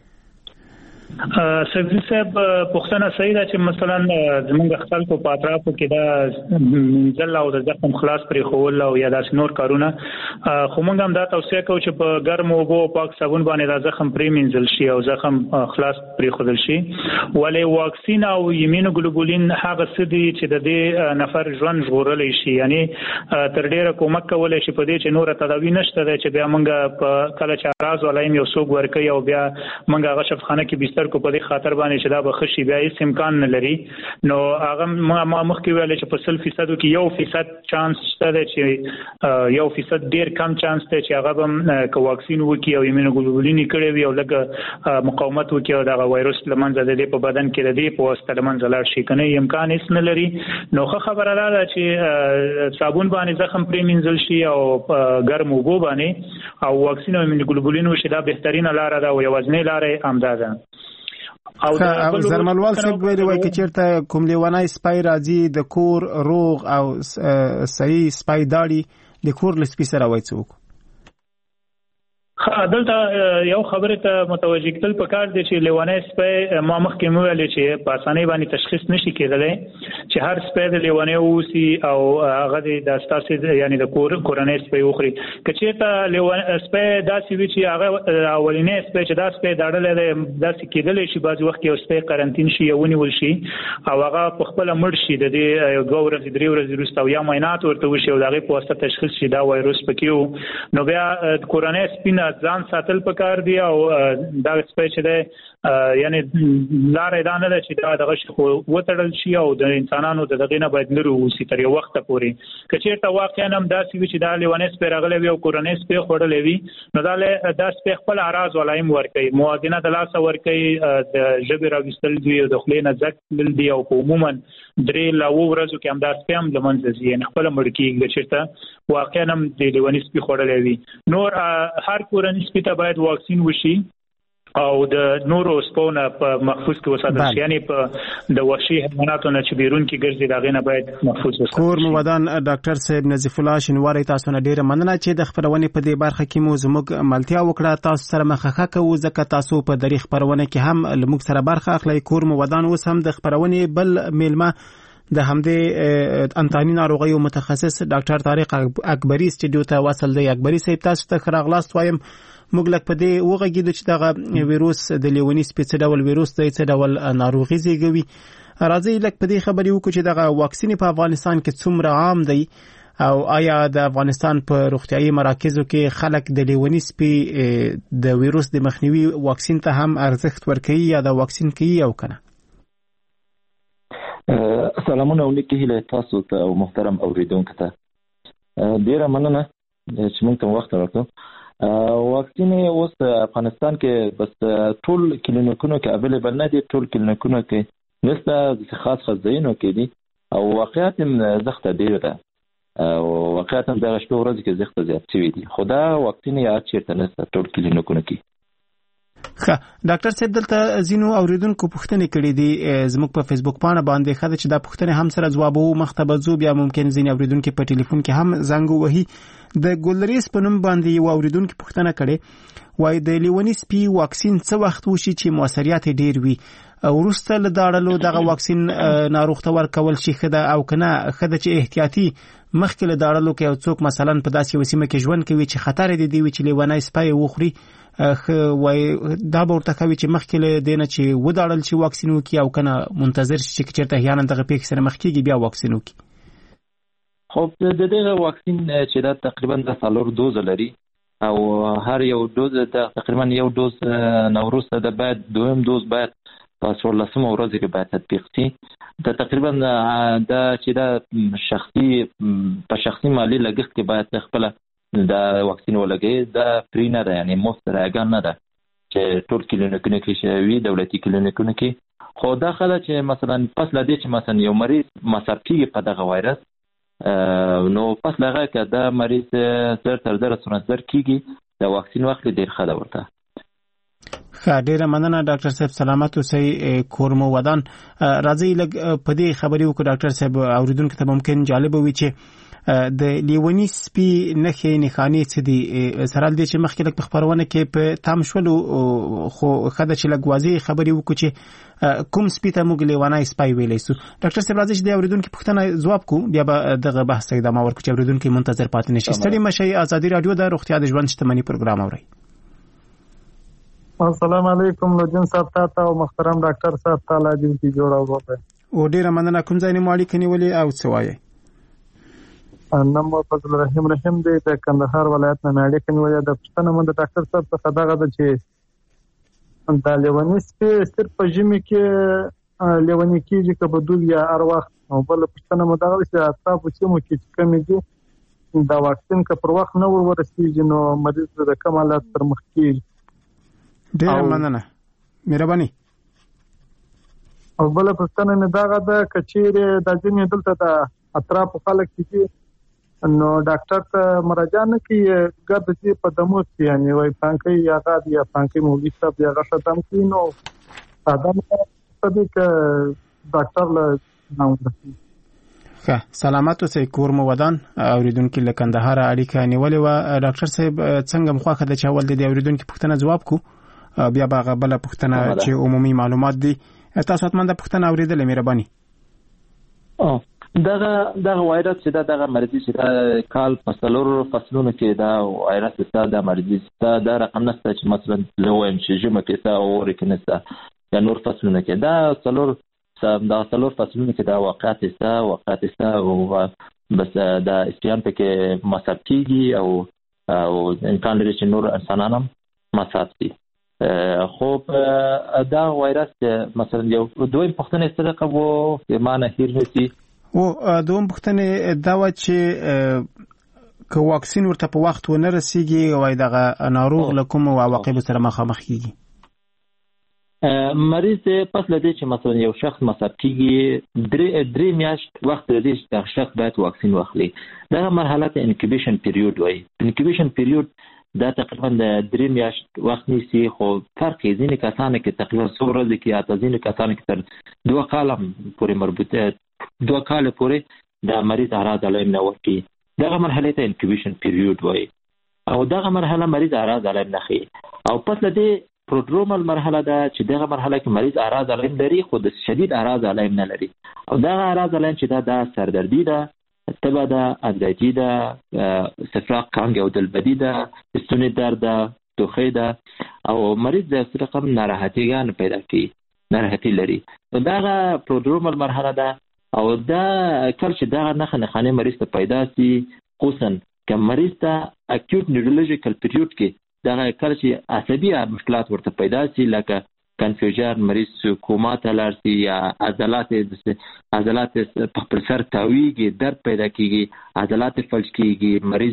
سګزي صاحب پښتنه صحیح ده چې مثلا زمونږ خلکو په اطرافو کې دا منځل او د زخم خلاص پرې خول او یا د نور کارونه خو موږ هم دا توصیه کوو چې په ګرم اوبو پاک صابون باندې دا زخم پرې منځل شي او زخم خلاص پرې خودل شي. ولې واکسین او ایمونوګلوبولین هغه څه دي چې د دې نفر ژوند ژغورلی شي یعنی تر ډیره کومک کولای شي په دې چې نور تداوی نشته چې بیا موږ په کله چې راز ولایم یو څوک ورکوي او بیا موږ هغه شفخانه کې سترګو په دې خاطر باندې چې دا به خشي بیا هیڅ امکان نه لري. نو هغه ما مخکې ویل چې په سل فیصد کې یو فیصد چانس شته چې یو فیصد ډیر کم چانس ته چې هغه به ک واکسین وکي او ایمونوګلوبولین کړي وي او لکه مقاومت وکي او دا وایروس لمنځه د دې په بدن کې د دې په واسطه لمنځه لاړ شي کنه امکان هیڅ نه لري. نو خبره ده چې صابون باندې زخم پرې منځل شي او ګرم اوبو باندې او واکسین او ایمونوګلوبولین وشي دا بهترینه لار ده او یوازینی لار همدا ده. او زرملوال صاحب ویلي وای چې چیرته کوم لیوانای سپای راځي د کور روغ او صحیح سپای داړي د کور لسپی سره وای څوک خا دلته یو خبره ته متوجه کېدل پکار دي چې لیوانای سپای ما مخکې مو ویل چې په اسانۍ باندې تشخیص نشي کېدلی چې هر سپای د لیوانای اوسي او هغه د ستاسو یعنی د کور کورنۍ سپای وخوري. کچېته لیوانای سپای داسې وي چې هغه اولینې سپای چې دا سپای داړل داسې کېدلی شي بعض وخت یو سپای قرنټین شي او ونیول شي او هغه په خپل مړ شي د دې دوه ورځې درې ورځې وروسته یا معاینات ورته وشي او دغه په واسطه تشخیص شي دا وایروس پکې نو بیا کورنۍ سپینه ځان ساتل پکار دی او دا سپیس ده یعنی لارې دا نه ده چې دا دغه شخو وتړل شي او د انسانانو د دغه نه باید لري وسی تر یو وخت پورې کچېرته واقعا هم داسې وي چې دا لیوانې سپی راغلی وي او کورنۍ سپی خوړلې وي نو دا له دا سپی خپل اراز ولایم ورکوي موازنه د لاس ورکوي د ژبې راوستل دی او د خلې نه ځک دی او عموما درې لا و ورځو کې هم دا سپی هم لمنځه ځي خپل مړ کېږي چې واقعا هم د لیوانې سپی خوړلې وي. نور هر کورنۍ سپی ته باید واکسین وشي او د نورو سپونه په محفوظ کې وساتل شي یعنی په د وحشي حیواناتو نه چې بیرون کې ګرځي دا غینه باید محفوظ وساتل شي. کور موادان ډاکټر صاحب نظیف الله شنواری تاسو نه ډیره مننه چې د خبرونې په دې برخه کې مو زموږ ملتیا وکړه. تاسو سره مخه کوو ځکه تاسو په دری خبرونه کې هم لموږ سره برخه اخلي. کور موادان اوس هم د خبرونې بل میلمه د همدې انتاني ناروغیو متخصص ډاکټر طارق اکبری سټډیو ته وصل دی. اکبری صاحب تاسو ته خراغلاست وایم موږ لکه په دې وغږیدو چې دغه ویروس د لیونی سپیڅ ډول ویروس دی څه ډول ناروغي زیږوي. راځي لکه په دې خبرې وکړو چې دغه واکسین په افغانستان کې څومره عام دی او آیا د افغانستان په روغتیايي مراکزو کې خلک د لیونی سپی د ویروس د مخنیوي واکسین ته هم ارزښت ورکوي یا د واکسین کوي او کنه؟ سلامونه ولیکي هله تاسو ته او محترم اوریدونکو ته ډیره مننه چې موږ ته وخت راکړو. واکسین اوس افغانستان کې بس ټول کلینیکونو کې اویلیبل نه دي ټول کلینیکونو کې نسته خاص خاص ځایونو کې دي او واقعیت هم زخته ډیره ده او واقعیت هم دغه شپه ورځ کې زخته زیات شوی دي خو دا واکسین یا چیرته نسته ټول کلینیکونو کې. ښه ډاکټر صاحب دلته زینو اوریدونکو پوښتنې کړې دي زموږ په فیسبوک باندې باندې خاطر چې دا پوښتنې هم سره جوابو مختبه زو بیا ممکن زین اوریدونکو په ټلیفون کې هم زنګ وهي. د ګلریس په نوم باندې یو اوریدونکو پوښتنه کړې وای د لیونی سپی واکسین څه وخت وشي چې موثریت ډیر وي ورسته له داړلو دغه واکسین ناروغ ته ورکول شي خده او کنه خده چې احتیاطي مخکې له داړلو کې او څوک مثلا په داسې وسیمه کې ژوند کوي چې خطر دی دی چې لیونی سپی وخوري وای دا ورته کوي چې مخکې له دینه چې وداړل شي واکسین وکي او کنه منتظر شي چې چیرته هیانه دغه پیښ سره مخ کېږي بیا واکسین وکي. خو د دغه واکسین چې دا تقریبا د څلور دوز لري او هر یو دوز د تقریبا یو دوز نوروز د بعد دویم دوز بعد په څوارلسمه ورځ کې باید تطبیق شي. د تقریبا د چې دا شخصي په شخصي مالی لګښت کې باید خپل د واکسین ولګي دا فری نه ده یعنی مفت راګان نه ده چې ټول کلینیکونو کې شوی دولتي کلینیکونو کې خو دا خلک چې مثلا پس لدې چې مثلا یو مریض مصاب کیږي په دغه وایرس نو پس لغه کې دا مریض تر تر در سره کیږي د واکسین وخت ډیر ښه ده ورته. ډیره مننه ډاکټر صاحب سلامت اوسئ. کورمو ودان راځي لګ په دې خبرې وکړو ډاکټر صاحب اوریدونکو ته ممکن جالب وي چې د لیونی سپی نخې نخانی څه دي سره د چې مخکې لک خبرونه کې په تام شولو خو خدای چې لګوازي خبرې وکړو چې کوم سپی ته موږ لیونی سپی ویلې سو. ډاکټر صاحب راځي چې د اوریدونکو پوښتنه جواب کو بیا به دغه بحث ادامه ورکړو چې اوریدونکو منتظر پاتې نشي. ستړي مشي ازادي رادیو د روغتیا د ژوند شتمنۍ پروګرام اوري. السلام علیکم لجن صاحب تاسو او محترم ډاکټر صاحب تعالی دې کی جوړه وکړي. او ډیره مننه کوم ځای نه مالک نیولې او څه وایي. نمبر فضل رحیم رحیم دې د کندهار ولایت نه ناړي کني وجه د پښتنه مند ډاکټر صاحب څخه دغه د چې دا لیونی سپي صرف په ژمي کې لیونی کېږي که بدول یا هر وخت. او بله پوښتنه مو دغه چې اطرافو سیمو کې چې کمې دي دا واکسین که پر وخت نه ور ورسېږي نو مریض د کم حالت سره مخ کېږي. ډېره مننه، مهرباني. او بله پوښتنه مې دغه ده که چیرې دا ځینې دلته د اطرافو خلک چې دي نو ډاکټر ته مراجعه نه کوي، ګرد چې په دمو کې یعنې وایي پانکۍ هغه یا پانکۍ مولوي صاحب یا هغه ښه دم کوي نو ساده څه دی که ډاکټر له نه ورسېږي. ښه، سلامت اوسئ. کور مو ودان. اورېدونکي له کندهاره اړیکه نیولې وه. ډاکټر صاحب څنګه مو خوښه ده چې اول د دې اورېدونکي پوښتنه ځواب کړو، بیا به هغه بله پوښتنه چې عمومي معلومات دي. تاسو حتما دا پوښتنه اورېدلې، مهرباني. دغه دغه وایرس چې دا دغه مرضی چې دا کال په څلورو فصلونو کې دا وایرس ستا دا مرضی ستا دا رقم نشته چې مثلا زه وایم چې ژمه کې ستا او اوړي کې نشته یا نور فصلونه کې دا څلور دا څلور فصلونه کې دا واقعات ستا واقعات ستا او بس دا استیان پکې مصاب کېږي او او امکان لري چې نور انسانان هم مصاب شي. خو دا وایرس مثلا یو دویم پوښتنه ستاسو کوو چې معنی هیر نشي. او دوم پوښتنه دا و چې که واکسین ورته په وخت ونه رسیږي وای دغه ناروغ له کوم عواقب سره مخامخ کیږي؟ مریض پس لدې چې مثلا یو شخص مصاب کیږي درې درې میاشت وخت لري چې دا شخص باید واکسین واخلي. دا مرحله ته انکیوبیشن پیریود وایي. انکیوبیشن پیریود دا تقریبا د درې میاشت وخت نیسي، خو فرق یې ځینې کسانو کې تقریبا څو ورځې کې یا ځینې کسانو کې تر دوه کاله پورې مربوطه دوه کاله پورې د مریض اعراض علائم نه ورکي. دغه مرحله ته انکیوبیشن پیریود وایي او دغه مرحله مریض اعراض علائم نه خي. او پس لدې پرودرومال مرحله ده چې دغه مرحله کې مریض اعراض علائم لري خو د شدید اعراض علائم نه لري. او دغه اعراض علائم چې دا د سردردي ده، تبه ده، انزایټي ده، استفراغ کانګ او دلبدي ده، ستوني درد ده، ټوخی ده او مریض د رقم ناراحتیګان پیدا کوي، ناراحتي لري. دغه پرودرومال مرحله ده او دا کله چې دغه نښه نښانې مریض ته پیدا سي، خصوصا که مریض ته اکیوټ نیورولوژیکل پیریود کې دغه کله چې عصبي مشکلات ورته پیدا سي لکه کنفیوژن، مریض کوما ته لاړ شي یا عضلات عضلات په خپل سر تاویږي، درد پیدا کیږي، عضلات فلج کیږي، مریض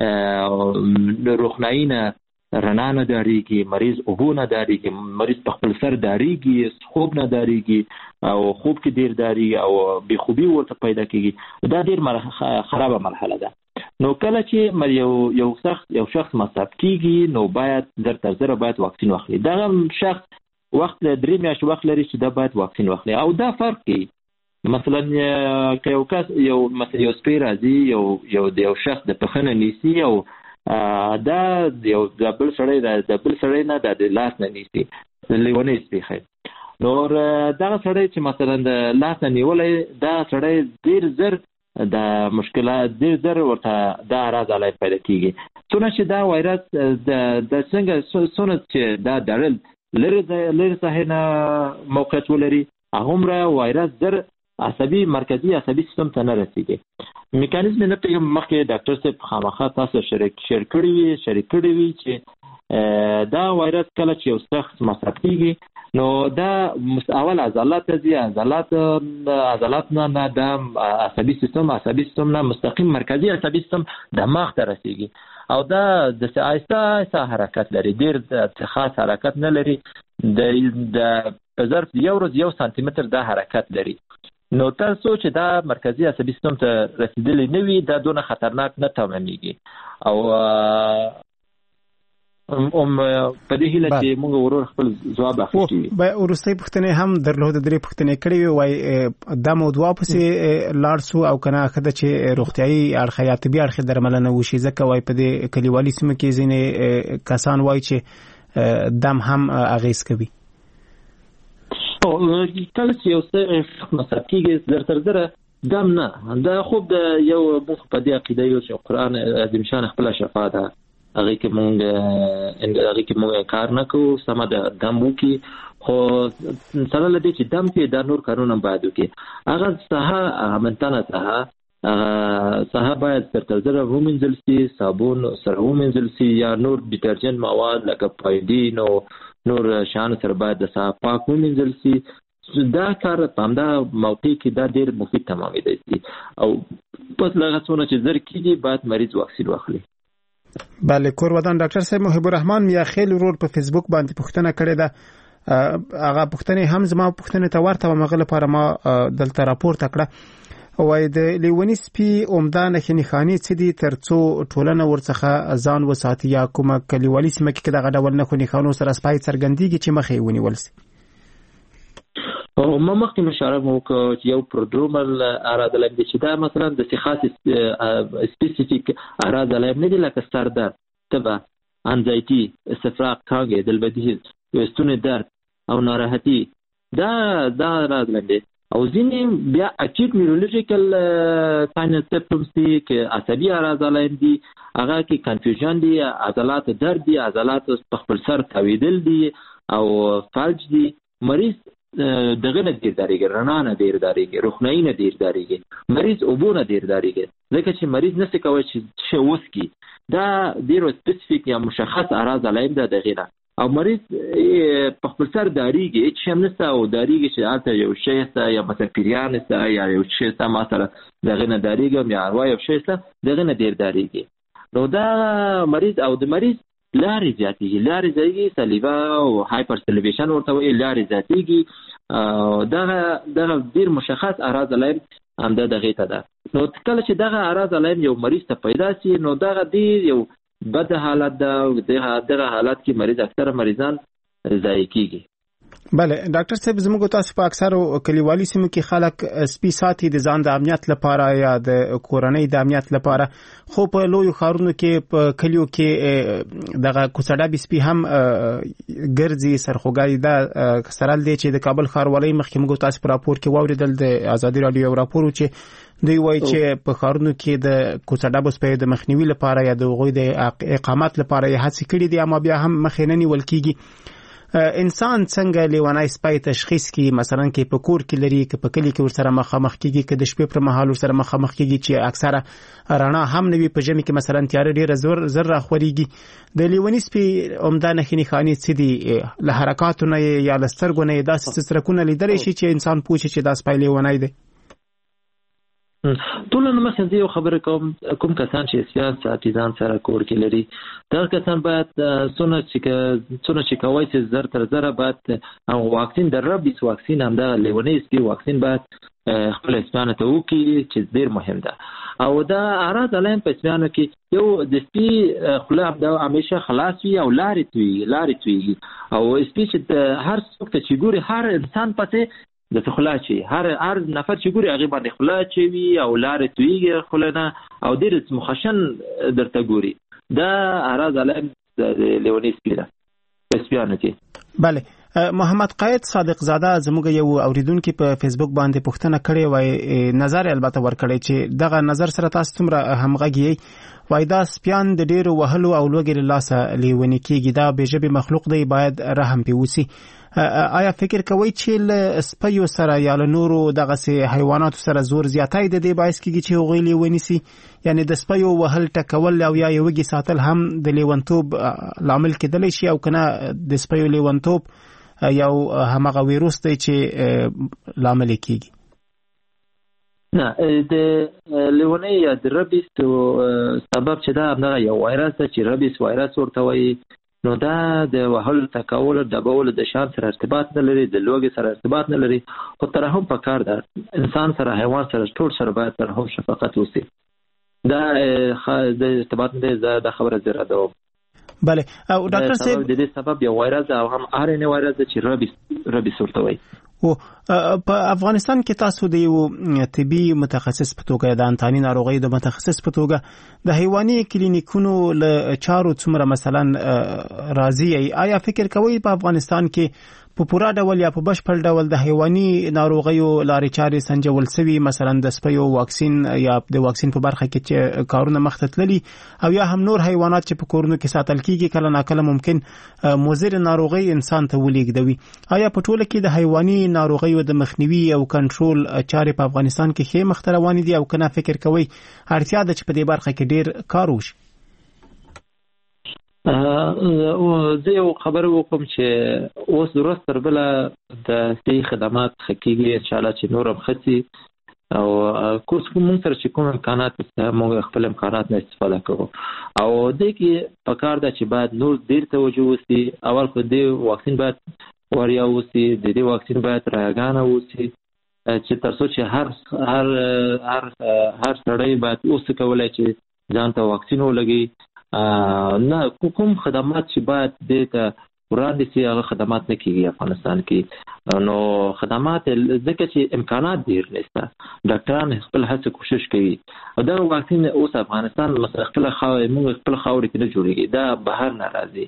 روښنایي نه رڼا نه داریږي، مریض اوبو نه داریږي، مریض په خپل سر داریږي، خوب نه داریږي او خوب کې ډیر داری او بې خوبي ورته پیدا کیږي. دا ډیر خرابه مرحله ده. نو کله چې یو یو شخص یو شخص مصاب کیږي نو باید زر تر زر باید واکسین واخلي. دا شخص وخت درې میاشتې وخت لري چې دا باید واکسین واخلي. او دا فرق کوي مثلا که یو کس یو مثلا یو سپی راځي یو یو د یو شخص د پخنه نیسي او دا یو د بل سړی د بل سړی نه د لاس نه نیسي لیونی سپی خیر نور دا سړی چې مثلا د لاس نه نیولې دا سړی ډیر زر د مشکلات ډیر زر ورته دا اعراض علای پیدا کیږي. څونه چې دا وایرس د څنګه څونه چې دا دړل لري لري صحنه موقعیت ولري هغومره وایرس در عصبي مرکزي عصبي سیستم ته نه رسیږي. میکانیزم نه پیغام مخکې ډاکټر صاحب خامخا تاسو شریک شیر کړی وي شریک کړی وي چې دا وایرس کله چې یو شخص مصاب کیږي نو دا اول عضلات ته عضلات عضلات نه د عصبي سیستم عصبي سیستم نه مستقیم مرکزي عصبي سیستم دماغ ته رسیږي او دا د آهسته آهسته حرکت لري، ډیر خاص حرکت نه لري، د د په ظرف یو ورځ یو سانتي متر دا حرکت لري. نو تاسو چې دا مرکزي عصبي سیستم ته رسیدلی نه وي دا دونه خطرناک نه تمامېږي. او ام په دې هیله چې موږ ورور خپل ځواب اخلي. به ورستۍ پوښتنې هم درلود درې پوښتنې کړې وي دا موضوع پسې لاړسو او کنه خدای چې روغتيایي اړخ یا طبي اړخ درملنه وشي ځکه وای په دې کلیوالي سیمه کې ځینې کسان وای چې دم هم اغیز کوي. او کله چې یو څه مصاب کېږي زر تر زره دم نه دا خوب د یو مخ په دې عقیده یو چې قرآن عظیم شان خپل شفا ده هغه کې مونږ هغه کې مونږ کار نه کوو سم د دم وکي خو سره لدې چې دم کې د نور کارونه باید وکي هغه صحه منتنه صحه صحه باید تر زره ومنځل شي صابون سره ومنځل شي یا نور ډیټرجنټ مواد لکه پایډین او نور شان سره باید د صحه پاک ومنځل شي. دا کار په همدا موقع کې دا ډېر مفید تمامېدای شي او پس لغه څونه چې زر کېږي باید مریض واکسین واخلي. بله کور ودان ډاکټر صاحب محب الرحمن میا خیل ورور په فیسبوک باندې پوښتنه کړې ده. هغه پوښتنه هم زما پوښتنه ته ورته مغله لپاره ما دلته راپورته کړه. وای د لیونی سپي عمده نښې نښانې څه دي ترڅو ټولنه ورڅخه ځان وساتي یا کومه کلیوالي سیمه کې دغه ډول نښو نښانو سره سپای څرګندېږي چې مخې ونیول شي؟ او ما مخکې مشاره مو وکړه چې یو پروډرومل اعراض علائم دي چې دا مثلا د خاص سپیسیفیک اعراض علائم نه دي لکه سر درد، تبه، انزایټي، استفراغ، کانګې، دلبدیز، ستوني درد او ناراحتي. دا دا اعراض علائم دي. او ځینې بیا اکیوټ نیورولوژیکل ساین اند سمپټمز دي چې عصبي اعراض علائم دي، هغه کې کنفیوژن دي، عضلات درد دي، عضلات په خپل سر تاویدل دي او فلج دي. مریض دغه نه ډیر داریږي، رڼا نه ډیر داریږي، روښنايي نه ډیر داریږي، مریض اوبو نه ډیر داریږي ځکه چې مریض نشي کولی چې څه وسکي. دا ډیر سپیسیفیک یا مشخص اعراض علائم ده دغه نه. او مریض په خپل سر داریږي، هیڅ شی نشته او داریږي چې هلته یو شی سته یا مثلا پیریان سته یا یو شی سته ما سره دغه نه داریږم یا اروا یو شی سته دغه نه ډیر داریږي. نو دا مریض او د مریض لارې زیاتېږي، لارې زیاتېږي، سلیوا او هایپر سلیویشن ورته وایي، لارې زیاتېږي. دغه دغه ډېر مشخص اعراض علائم همدا دغې ته ده. نو کله چې دغه اعراض علائم یو مریض ته پیدا شي نو دغه ډېر یو بد حالت ده او دغه حالت کې مریض اکثره مریضان ضایع کېږي. بله ډاکټر صاحب زموږ تاسو په اکثرو کلیوالي سیمو کې خلک سپي ساتي د ځان د امنیت لپاره یا د کورنۍ د امنیت لپاره، خو په لویو ښارونو کې په کلیو کې دغه کوڅه‌ډبي سپي هم ګرځي سرخوږی. دا سرل دی چې د کابل ښاروالۍ مخکې موږ تاسو په راپور کې واورېدل د ازادي راډیو یو راپور چې دوی وایي چې په ښارونو کې د کوڅه‌ډبو سپیو د مخنیوي لپاره یا د هغوی د اقامت لپاره یې هڅې کړي دي، اما بیا هم مخې نه نیول کېږي. انسان څنګه لیونی سپی تشخیص کی؟ مثلا کې په کور کې لري که په کلی کې ورسره مخامخ کیږي که د شپې پر مهال ورسره مخامخ کیږي چې اکثره رڼا هم نه وي، په ژمي کې مثلا تیاره ډیره زر زر راخوريږي. د لیونی سپی عمده نښې نښانې څه دي؟ له حرکاتو نه یا له سترګو نه داسې څرکونه لیدلی شي چې انسان پوه شي چې دا سپی لیونی دی؟ ټول نو مخکې زه یو خبره کوم کوم کسان چې سیاست ساتي ځان سره کور کې لري، دا کسان باید څونه چې څونه چې کوي چې زر تر زر باید او واکسین د ربیس واکسین هم دا لیونی سپي واکسین باید خپل اسپانه ته وکړي چې ډیر مهم ده. او دا اعراض علائم په اسپانه کې یو د سپي خله دا همیشه خلاص وي او لارې توي لارې توي او سپي چې هر څوک ته چې ګوري هر انسان پسې د تخلا چی هر هر نفر چې ګوري هغه باندې خلا چی وي او لارې تویږي خلنه او ډېر مخشن درته ګوري. دا اعراض علائم د لیونی سپي ده سپیانه کې. بله محمد قائد صادق زاده زموږ یو اوریدونکو په فیسبوک باندې پوښتنه کړې وای، نظر البته ورکړی چې دغه نظر سره تاسو څومره همغږی وای؟ دا سپیان د ډیرو وهلو او لوګي له لاسه لیونی کېږي، دا بې ژبې مخلوق دی، باید رحم پې وسي. آیا فکر کوئ چې له سپیو سره یا له نورو دغسې حیواناتو سره زور زیاتی د دې باعث کېږي چې هغوی لیوني سي؟ یعنې د سپیو وهل ټکول او یا یې وږي ساتل هم د لیونتوب لامل کېدلی شي، او که نه د سپیو لیونتوب یو همغه ویروس دی چې لامل یې کېږي؟ نه، د لیونۍ یا د ربیس سبب چې دا همدغه یو وایرس ده چې ربیس وایرس ورته وایي. نو دا د وهلو ټکولو ډبولو د شان سره ارتباط نه لري، د لوږې سره ارتباط نه لري، خو ترحم پکار ده. انسان سره حیوان سره ټول سره باید ترحم شفقت وسي. دا د ارتباط نه دا خبره زه ردوم. بله او ډاکټر صاحب د دې سبب یو وایرس او هم آر ان اے وایرس چې ربیس ربیس ورته وایي. او په افغانستان کې تاسو د یو طبي متخصص په توګه د انتاني ناروغیو د متخصص په توګه د حیواني کلینیکونو له چارو څومره مثلا راضي ای؟ آیا فکر کوئ په افغانستان کې په پوره ډول یا په بشپړ ډول د حیواني ناروغیو لارې چارې سنجول سوي، مثلا د سپیو واکسین یا د واکسین په برخه کې چې کارونه مخته تللي، او یا هم نور حیوانات چې په کورونو کې ساتل کیږي کله ناکله ممکن مضر ناروغي انسان ته ولېږدوي؟ آیا په ټوله کې د حیواني ناروغیو د مخنیوي او کنټرول چارې په افغانستان کې ښې مخته روانې دي، او که نه فکر کوئ اړتیا ده چې په دې برخه کې ډېر کار وشي؟ زه یو خبره وکم چې اوس ورځ تر بله د صحي خدمات ښه کېږي، انشاءالله چې نور هم ښه شي. او کوس موږ سره چې کوم امکانات شته موږ خپل امکانات نه استفاده کوو. او دې کې پکار ده چې باید نور ډېر توجه وشي. اول خو دې واکسین باید وړیا وشي، د دې واکسین باید رایګانه وشي چې تر څو چې هر هر هر هر سړی باید اوس کولی چې ځان ته واکسین ولګي. نه کوم خدمات چې باید دې ته وړاندې شي هغه خدمات نه کېږي افغانستان کې. نو خدمات ځکه چې امکانات ډېر نشته، ډاکټران خپل هڅه کوشش کوي. او دا واکسین اوس افغانستان مثلا خپل خاورې موږ خپل خاورې کې نه جوړېږي، دا بهر نه راځي.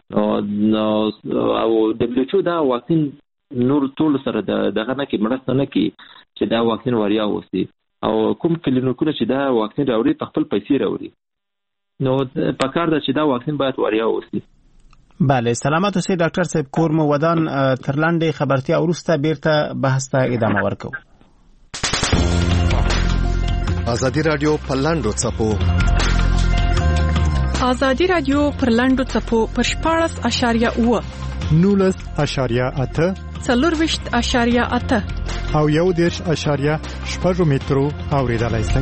نو او دبليو ایچ او دا واکسین نور ټول سره دغه نه کې مرسته نه کوي چې دا واکسین وړیا وشي. او کوم کلینیکونه چې دا واکسین راوړي په خپل پیسې راوړي، نو پکار ده چې دا واکسین باید وړیا وشي. بله، سلامت اوسئ ډاکټر صاحب. کور مو ودان. تر لنډې خبرتیا وروسته بیرته بحث ته ادامه ورکوو. ازادي رادیو په لاندو څپو ازادي رادیو پر لاندو څپو په شپاړس اشاریه اوه نولس اشاریه اته څلورویشت اشاریه اته او یو دېرش اشاریه شپږ مترو اوریدلای شئ.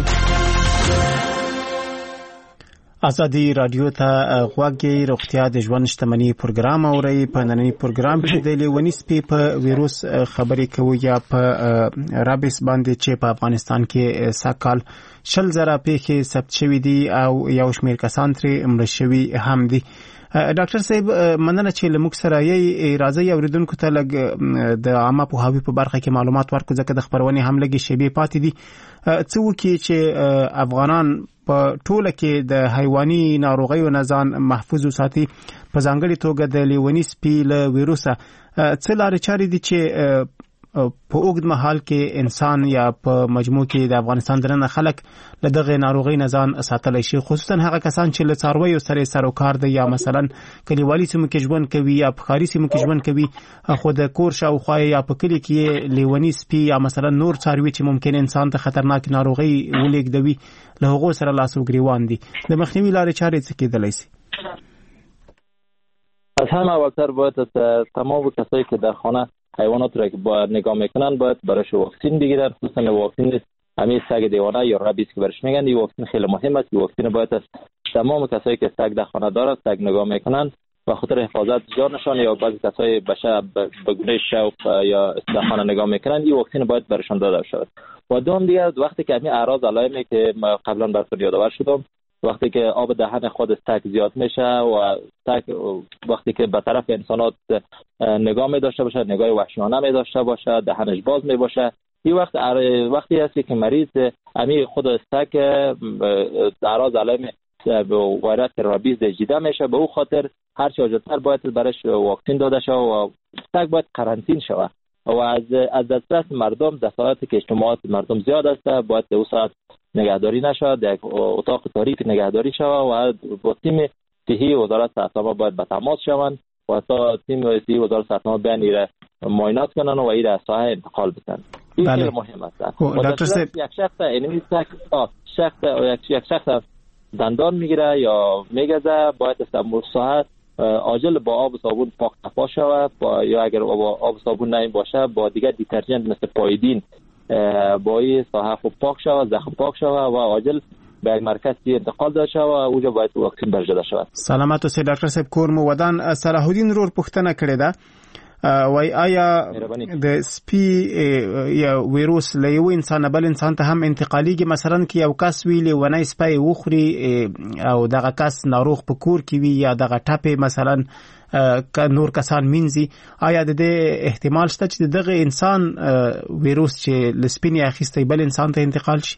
ازادي رادیو ته غوږی روغتیا د ژوند شتمنۍ پروګرام اوري. په نننی پروګرام کې د لیونی سپي په ویروس خبرې کوو یا په رابس باندې چې په افغانستان کې ساکال شل زره پیښې ثبت شوې دي او یو شمېر کسان ترې مړه شوي هم دي. ډاکټر صاحب مننه چې لموږ سره یې راځي اوریدونکو ته لګ د عامه پوهاوي په برخه کې معلومات ورکړو ځکه د خبرونې هم لګي شیبې پاتې دي. څه وکړي چې افغانان په ټوله کې د حیواني ناروغیو نه ځان محفوظ وساتي، په ځانګړې توګه د لیوني سپي له ویروسه. څه لارې چارې دي چې په اوږد مهال کې انسان یا په مجموع کې د افغانستان دننه خلک له دغه ناروغۍ نه ځان ساتلی شي، خصوصا هغه کسان چې له څارویو سره سر و کار دی یا مثلا کلیوالي سیمو کې ژوند کوي یا په ښاري سیمو کې ژوند کوي، خو د کور شاوخوا یا په کلي کې لیوني سپي یا مثلا نور څاروي چې ممکن انسان ته خطرناک ناروغۍ ولېږدوي له هغو سره لاس و ګریوان دي. د مخنیوي لارې چارې څه کېدلی شي؟ از همه اولتر باید تمام کسایی که در خانه حیوانات را که باید نگاه میکنن باید برایش واکسین بگیرن، خصوصا واکسین همین سگ دیوانه یا ربیس که برش میگن. این واکسین خیلی مهم است. این واکسین باید از تمام کسایی که سگ در خانه دارد سگ نگاه میکنن و خاطر حفاظت جانشان یا بعضی کسایی بشه به گونه شوق یا در خانه نگاه میکنن این واکسین باید برشان داده شود. و دوم دیگه وقتی که همین اعراض علائمی که ما قبلا براتون یادآور شدم، وقتی که آب دهن خود سگ زیاد میشه و سگ وقتی که به طرف انسانات نگاه می داشته باشه، نگاه وحشیانه می داشته باشه، دهنش باز می باشه، این وقت وقتی هستی که مریض امی خود سگ اعراض علائم ویروس رابیز دیده میشه. به او خاطر هر چه زودتر باید برش واکسین داده شود و سگ باید قرنطین شود و از از دسترس مردم دفعاتی که اجتماعات مردم زیاد است باید به او ساعت نگهداری نشود، یک اتاق تاریک نگهداری شود و با تیم صحی وزارت صحت باید به تماس شوند و تا تیم صحی وزارت صحت بیان ایره معاینات کنن و ایره ساحه انتقال بدن. این خیلی مهم است. دکتر صاحب یک شخص اینمی شخص یک شخص دندان میگیره یا میگزه باید است ساحه عاجل با آب و صابون پاک صفا شود یا اگر با آب و صابون نه باشه با دیگر دیترجنت مثل پایدین با این ساحه خوب پاک شود، زخم پاک شود و عاجل به یک مرکزی انتقال داده شود و اونجا باید واکسین برش داده شود. سلامت اوسئ ډاکټر صاحب. کور مو ودان. صلاح الدین رور پوښتنه کړې ده، وای آیا د سپي یا ویروس له یو انسان بل انسان ته هم انتقالیږي؟ مثلا کې یو کس وی لیونی سپي وخوري او دغه کس ناروغ په کور کې وي یا دغه ټپې مثلا نور کسان مینځي، آیا د دې احتمال شته چې دغه انسان ویروس چې لسپین اخیستی بل انسان ته انتقال شي؟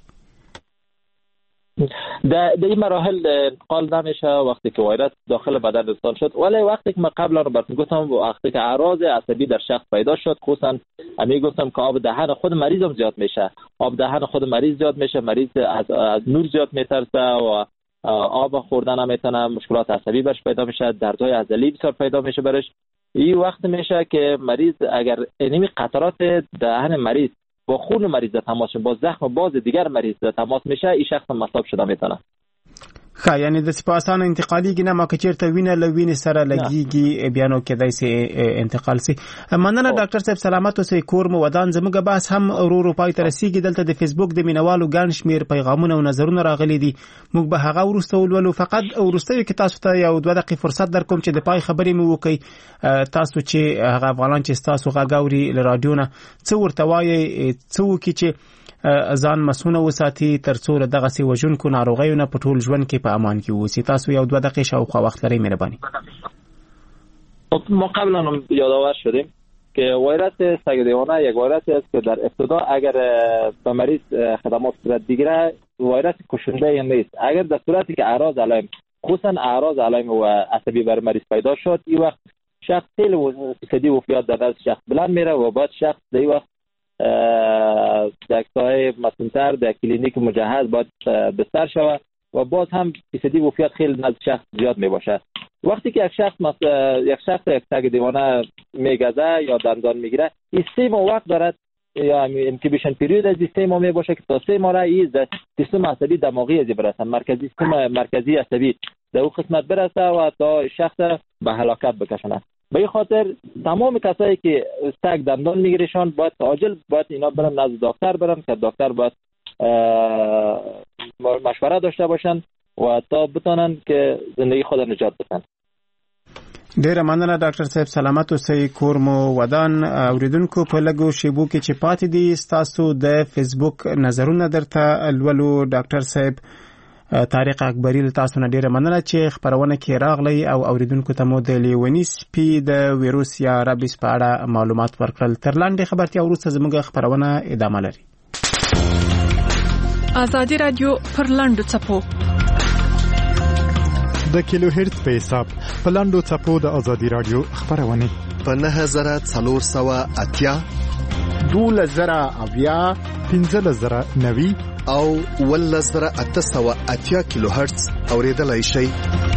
در این مراحل انتقال نمیشه وقتی که ویروس داخل بدن انسان شد، ولی وقتی که من قبلا رو براتون گفتم وقتی که اعراض عصبی در شخص پیدا شد، خصوصا امی گفتم که آب دهن خود مریض هم زیاد میشه، آب دهن خود مریض زیاد میشه، مریض از, از نور زیاد میترسه و آب خوردن نمیتونه، مشکلات عصبی برش پیدا میشه، دردهای عضلی بسیار پیدا میشه برش. این وقت میشه که مریض اگر اینمی قطرات دهن مریض با خون مریض در تماس با زخم باز دیگر مریض در تماس میشه، این شخص مصاب شده میتونه. خا یعنی د سپاسانه انتقالي کې نه ما کچیرته وینه لوینه سره لګيږي بیانو کې دای سي انتقال سي مننه ډاکټر صاحب سلامت اوسئ کور مو ودان زموږ بحث هم ورو پای تر رسیدي دلته د فیسبوک د مینوالو ګڼ شمیر پیغامونه او نظرونه راغلي دي موږ به هغه ورسته ولولو فقط ورسته کې تاسو ته یو دوه دقیقې فرصت درکوم چې د پای خبرې مو وکړي تاسو چې هغه افغانان چې تاسو غاګوري ل رادیو نه څو ورته وایي څو کې چې ځان مسونه وساتي ترڅو دغه سي وژونکو ناروغیو نه په ټول ژوند کې په امان کې وسی تاسو یو دوه دقیقې شاوخوا وخت لرئ مهرباني ما قبلا هم یادآور شدیم که ویروس سگ دیوانه یک ویروسی است که در ابتدا اگر به مریض خدمات صورت بگیره ویروس کشنده نیست. اگر در صورتی که اعراض علائم خصوصا اعراض علائم و عصبی بر مریض پیدا شد این وقت شخص خیلی فیصدی وفیات در نزد شخص بلند میره و بعد شخص در این وقت در سایه مسن‌تر در کلینیک مجهز باید بستر شود و باز هم فیصدی وفیات خیلی نزد شخص زیاد می باشد. وقتی که یک شخص مثلا یک شخص یک سگ دیوانه میگزه یا دندان میگیره این سه ماه وقت دارد یا انکیبیشن پیریود از سه ماه می باشه که تا سه ماه را این سیستم عصبی دماغی از برسه مرکزی سیستم مرکزی عصبی در اون قسمت برسه و تا شخص به هلاکت بکشونه. به این خاطر تمام کسایی که سگ دندان میگیرشان باید عاجل باید اینا برن نزد دکتر برن که دکتر باید مشوره داشته باشن و تا بتونن که زندگی خود نجات بدن. ډیره مننه ډاکټر صاحب سلامت اوسئ کور مو ودان اوریدونکو په لګو شیبو کې چې پاتې دي تاسو د فیسبوک نظرونه درته لولو ډاکټر صاحب طارق اکبری تاسو نه ډیره مننه چې خبرونه کې راغلی او اوریدونکو ته مو د لیونی سپي د ویروس یا رابیس په اړه معلومات ورکړل تر لاندې خبرتیا وروسته زموږ خبرونه ادامه لري. آزادی رادیو پر لاندو چپو د کیلو هرتز په حساب په لاندو چپو د آزادی رادیو خبرونه په نه هزار څلور سوه اتیا دوله زره اویا پنځه زره نوي او ول زره اته سوه اتیا کیلو هرتز اوریدلای شي.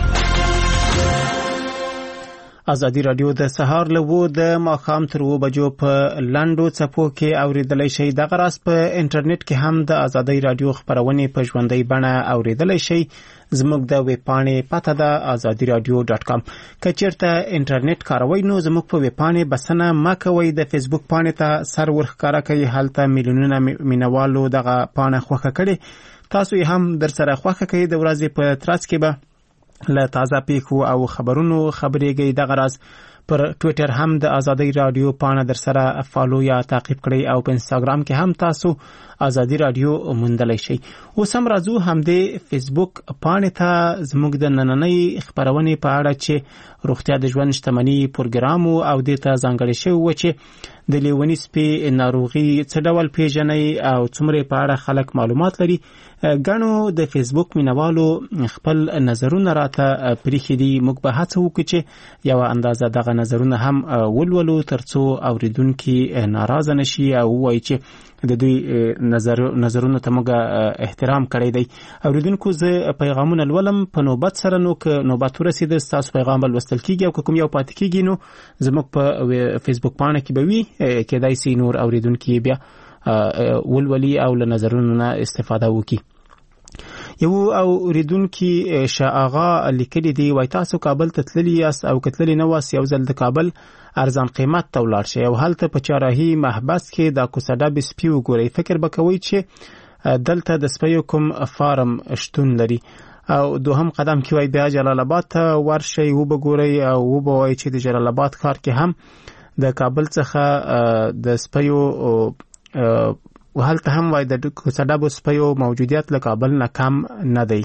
آزادی رادیو د سهار له د ماخام تر و بجو په لاندو چپو کې اوریدلای شي. د غراس په انټرنیټ کې هم د آزادی رادیو خبرونه په ژوندۍ بڼه اوریدلای شي. زموږ د ویب پاڼې پته ده azadi radio dot com. که چیرته انټرنیټ کاروئ نو زموږ په ویب پاڼې بسنه مکوئ د فیسبوک پاڼې ته سر ورښکاره کوي هلته میلیونونه مینوالو دغه پاڼه خوښه کړي تاسو یې هم در سره خوښه کوي د ورځې په ترڅ کې به له تازه پیښو او خبرونو خبرېږي دغه راز پر ټوئیټر هم د آزادی رادیو پاڼه در سره فالو یا تعقیب کړئ او په انستګرام کې هم تاسو آزادی رادیو موندلی شئ. اوس هم راځو همدې فیسبوک پاڼې ته زموږ د نننۍ خبرونې په اړه چې روغتیا د ژوند شتمنۍ پروګرام او دې ته ځانګړی شوی و چې د لیونی سپي ناروغي څه ډول پیژنئ او څومره په اړه خلک معلومات لري. ګڼو د فیسبوک مینوالو خپل نظرونه راته پریښي دي. موږ به هڅه وکړو چې یو اندازه دغه نظرونه هم ولولو ترڅو اوریدونکي ناراضه نشي او وایي چې د دوی نظر نظرونه ته موږ احترام کړی دی. اوریدونکو زه پیغامونه لولم په نوبت سره نو که نوبت ورسېده ستاسو پیغام بل لوستل کیږي او که کوم یو پاتې کیږي نو زموږ په فیسبوک پاڼه کې به وي کېدای سي نور اوریدونکي بیا ولولي او له نظرونو نه استفاده وکړي. یو اوریدونکي شاه آغا لیکلي دی وای تاسو کابل ته تللی یاست او کتللی نه واس یو ځل د کابل ارزان قیمت ته ولاړ شئ او هلته په چهارراهي محبس کې د کوسډا سپي وګورئ فکر به کوئ چې دلته د سپیو کوم فارم شتون لري او دوهم قدم کې وای بیا جلال آباد ته ورشئ وبګورئ او وبوئ چې د جلال آباد ښار کې هم د کابل څخه د سپیو وهلته هم وای د کوسډا سپیو موجودیت له کابل نه کم نه دی.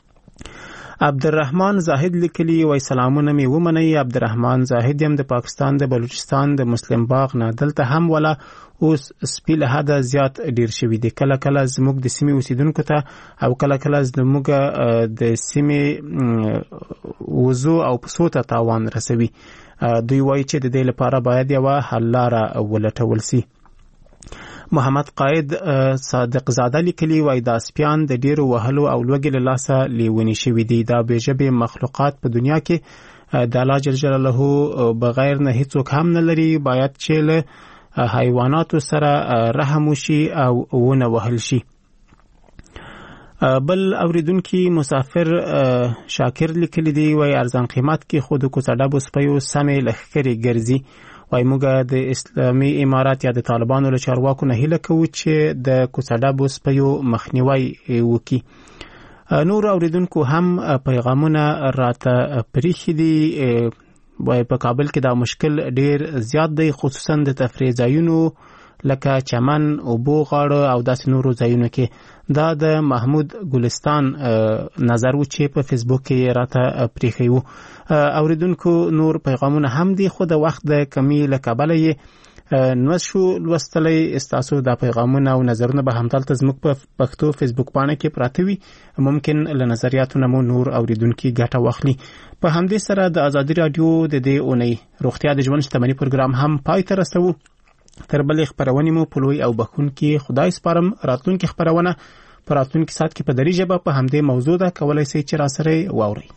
عبدالرحمن زاهد لیکلی وای سلامونه می ومنئ. عبدالرحمن زاهد هم د پاکستان د بلوچستان د مسلم باغ نه دلته هم ولا اوس سپی له حده زیات ډیر شوی دی. کله کله زموږ د سیمې اوسیدونکو ته او کله کله زموږ د سیمې وضو او پسو ته تاوان رسوي. دوی وایي چې د دې لپاره باید یوه حل لاره ولټول سي. محمد قائد صادق زاده لیکلی وای دا سپیان د ډیرو وهلو او لوګي له لاسه لیونی شوی دي. دا بېژبې مخلوقات په دنیا کې د الله جل جلاله بغیر نه هیڅوک هم نه لري. باید چې له حیواناتو سره رحم وشي او ونه وهل شي. بل اوریدونکو مسافر شاکر لیکلی دی وای ارزان قیمت کې خود کو صدابو سپیو سمې لخرې ګرځي وای موږ د اسلامي امارات یا د طالبانو له چارواکو نه هیله کوو چې د کوڅډابو سپیو مخنیوي وکړي. نور اوریدونکو هم پیغامونه راته پریخي دي وای په کابل کې دا مشکل ډیر زیات دی خصوصا د تفریح ځایونو لکه چمن او بوغاړه او داسې نورو ځایونو کې. دا د محمود ګلستان نظر و چې په فیسبوک کې راته پریخي وو. اوریدونکو نور پیغامونه هم دي خو د وخت د کمی له کبله یې نو شو لوستلې استاسو د پیغامونه او نظرونه به همدلته زموږ په پښتو فیسبوک باندې کې پراته وي. ممکن له نظریاتونو مو نور اوریدونکو ګټه واخلي. په همدې سره د ازادي رادیو د دې اونۍ روغتیا د ژوند شتمنۍ پروګرام هم پای ته رسوو. تر بلې خبرونه مو په لوی او بخون کې خدای سپارم. راتلونکي خبرونه پر راتلونکي سات کې په دری ژبه په همدې موضوع ده کولای شئ چې را سره واورئ.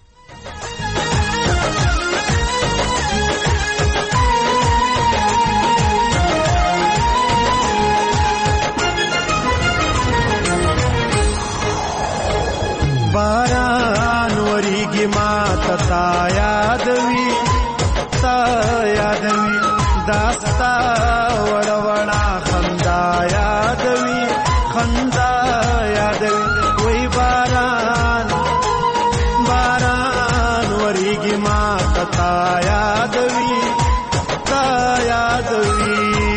باران وریږي ما ته یادوي تا یادوي داستا وړوړا خندا یادوي خندا یادوي وای باران باران وریږي ما ته یادوي تا یادوي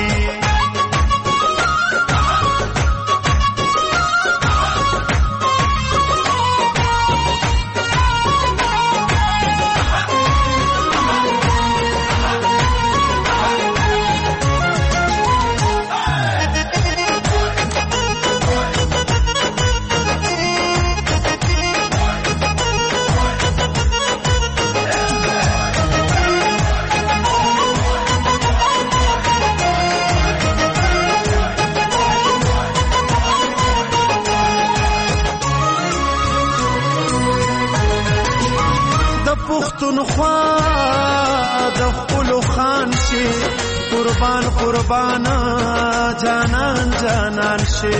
قربان قربان جانان جانان شي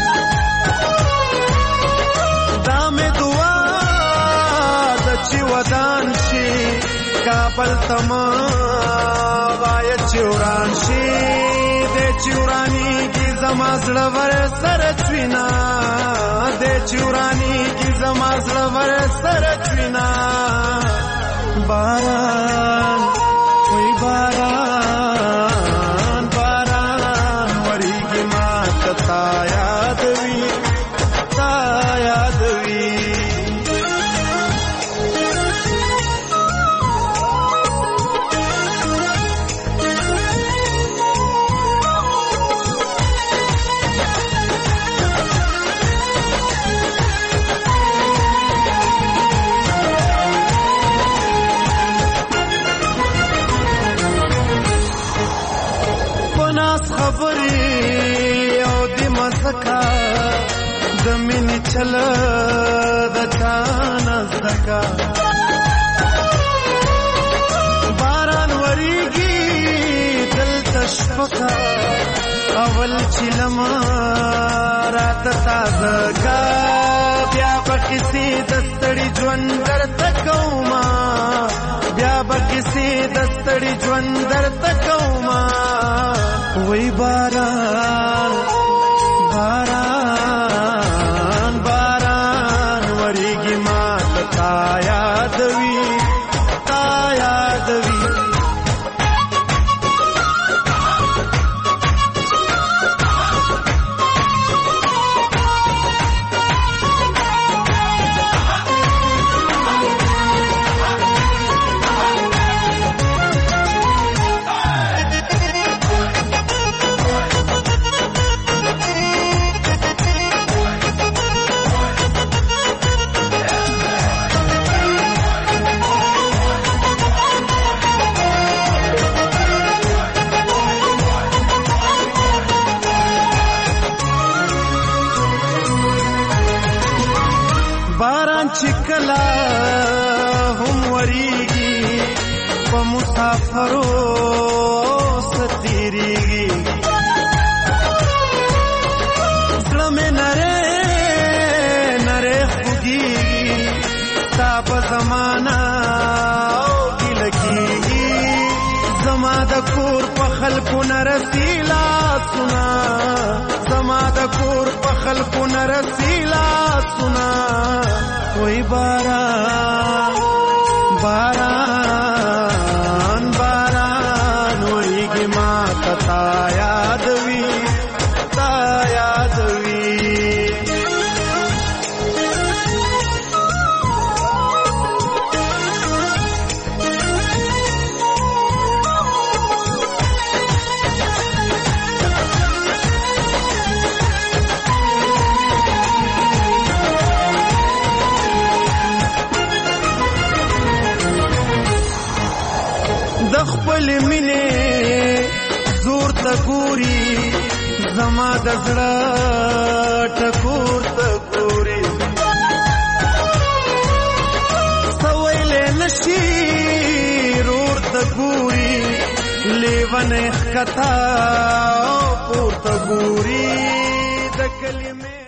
دامه دعا د چی ودان شي کابل تما وای چوران شي د چورانی کی زمازړ ور سر چوینا د چورانی کی زمازړ ور سر چوینا باران وای باران تا یادوي تا یادوي پناس خبري زکا زمین چل د چان زکا باران وریږي دل تشفقا اول چلم رات تازه کا بیا بکسی دستړي ژوند درته کوما بیا بکسی دستړي ژوند درته کوما وای باران باران باران وریږي ما تا یادوي تا یادوي چکلا هم وریږي په مسافرو ستیریږي زړه مې نره نره نرسیلا سنا زما د کور په خلکو نرسیلا سنا وای باران باران باران وایږي ما تا یاد وی تا یاد وی د خپل مینې زور ته ګوري زما د زړه ټکور ته ګوري سویلې نشي رور ته ګوري لیونې ښکتا پورته ګوري د کلمې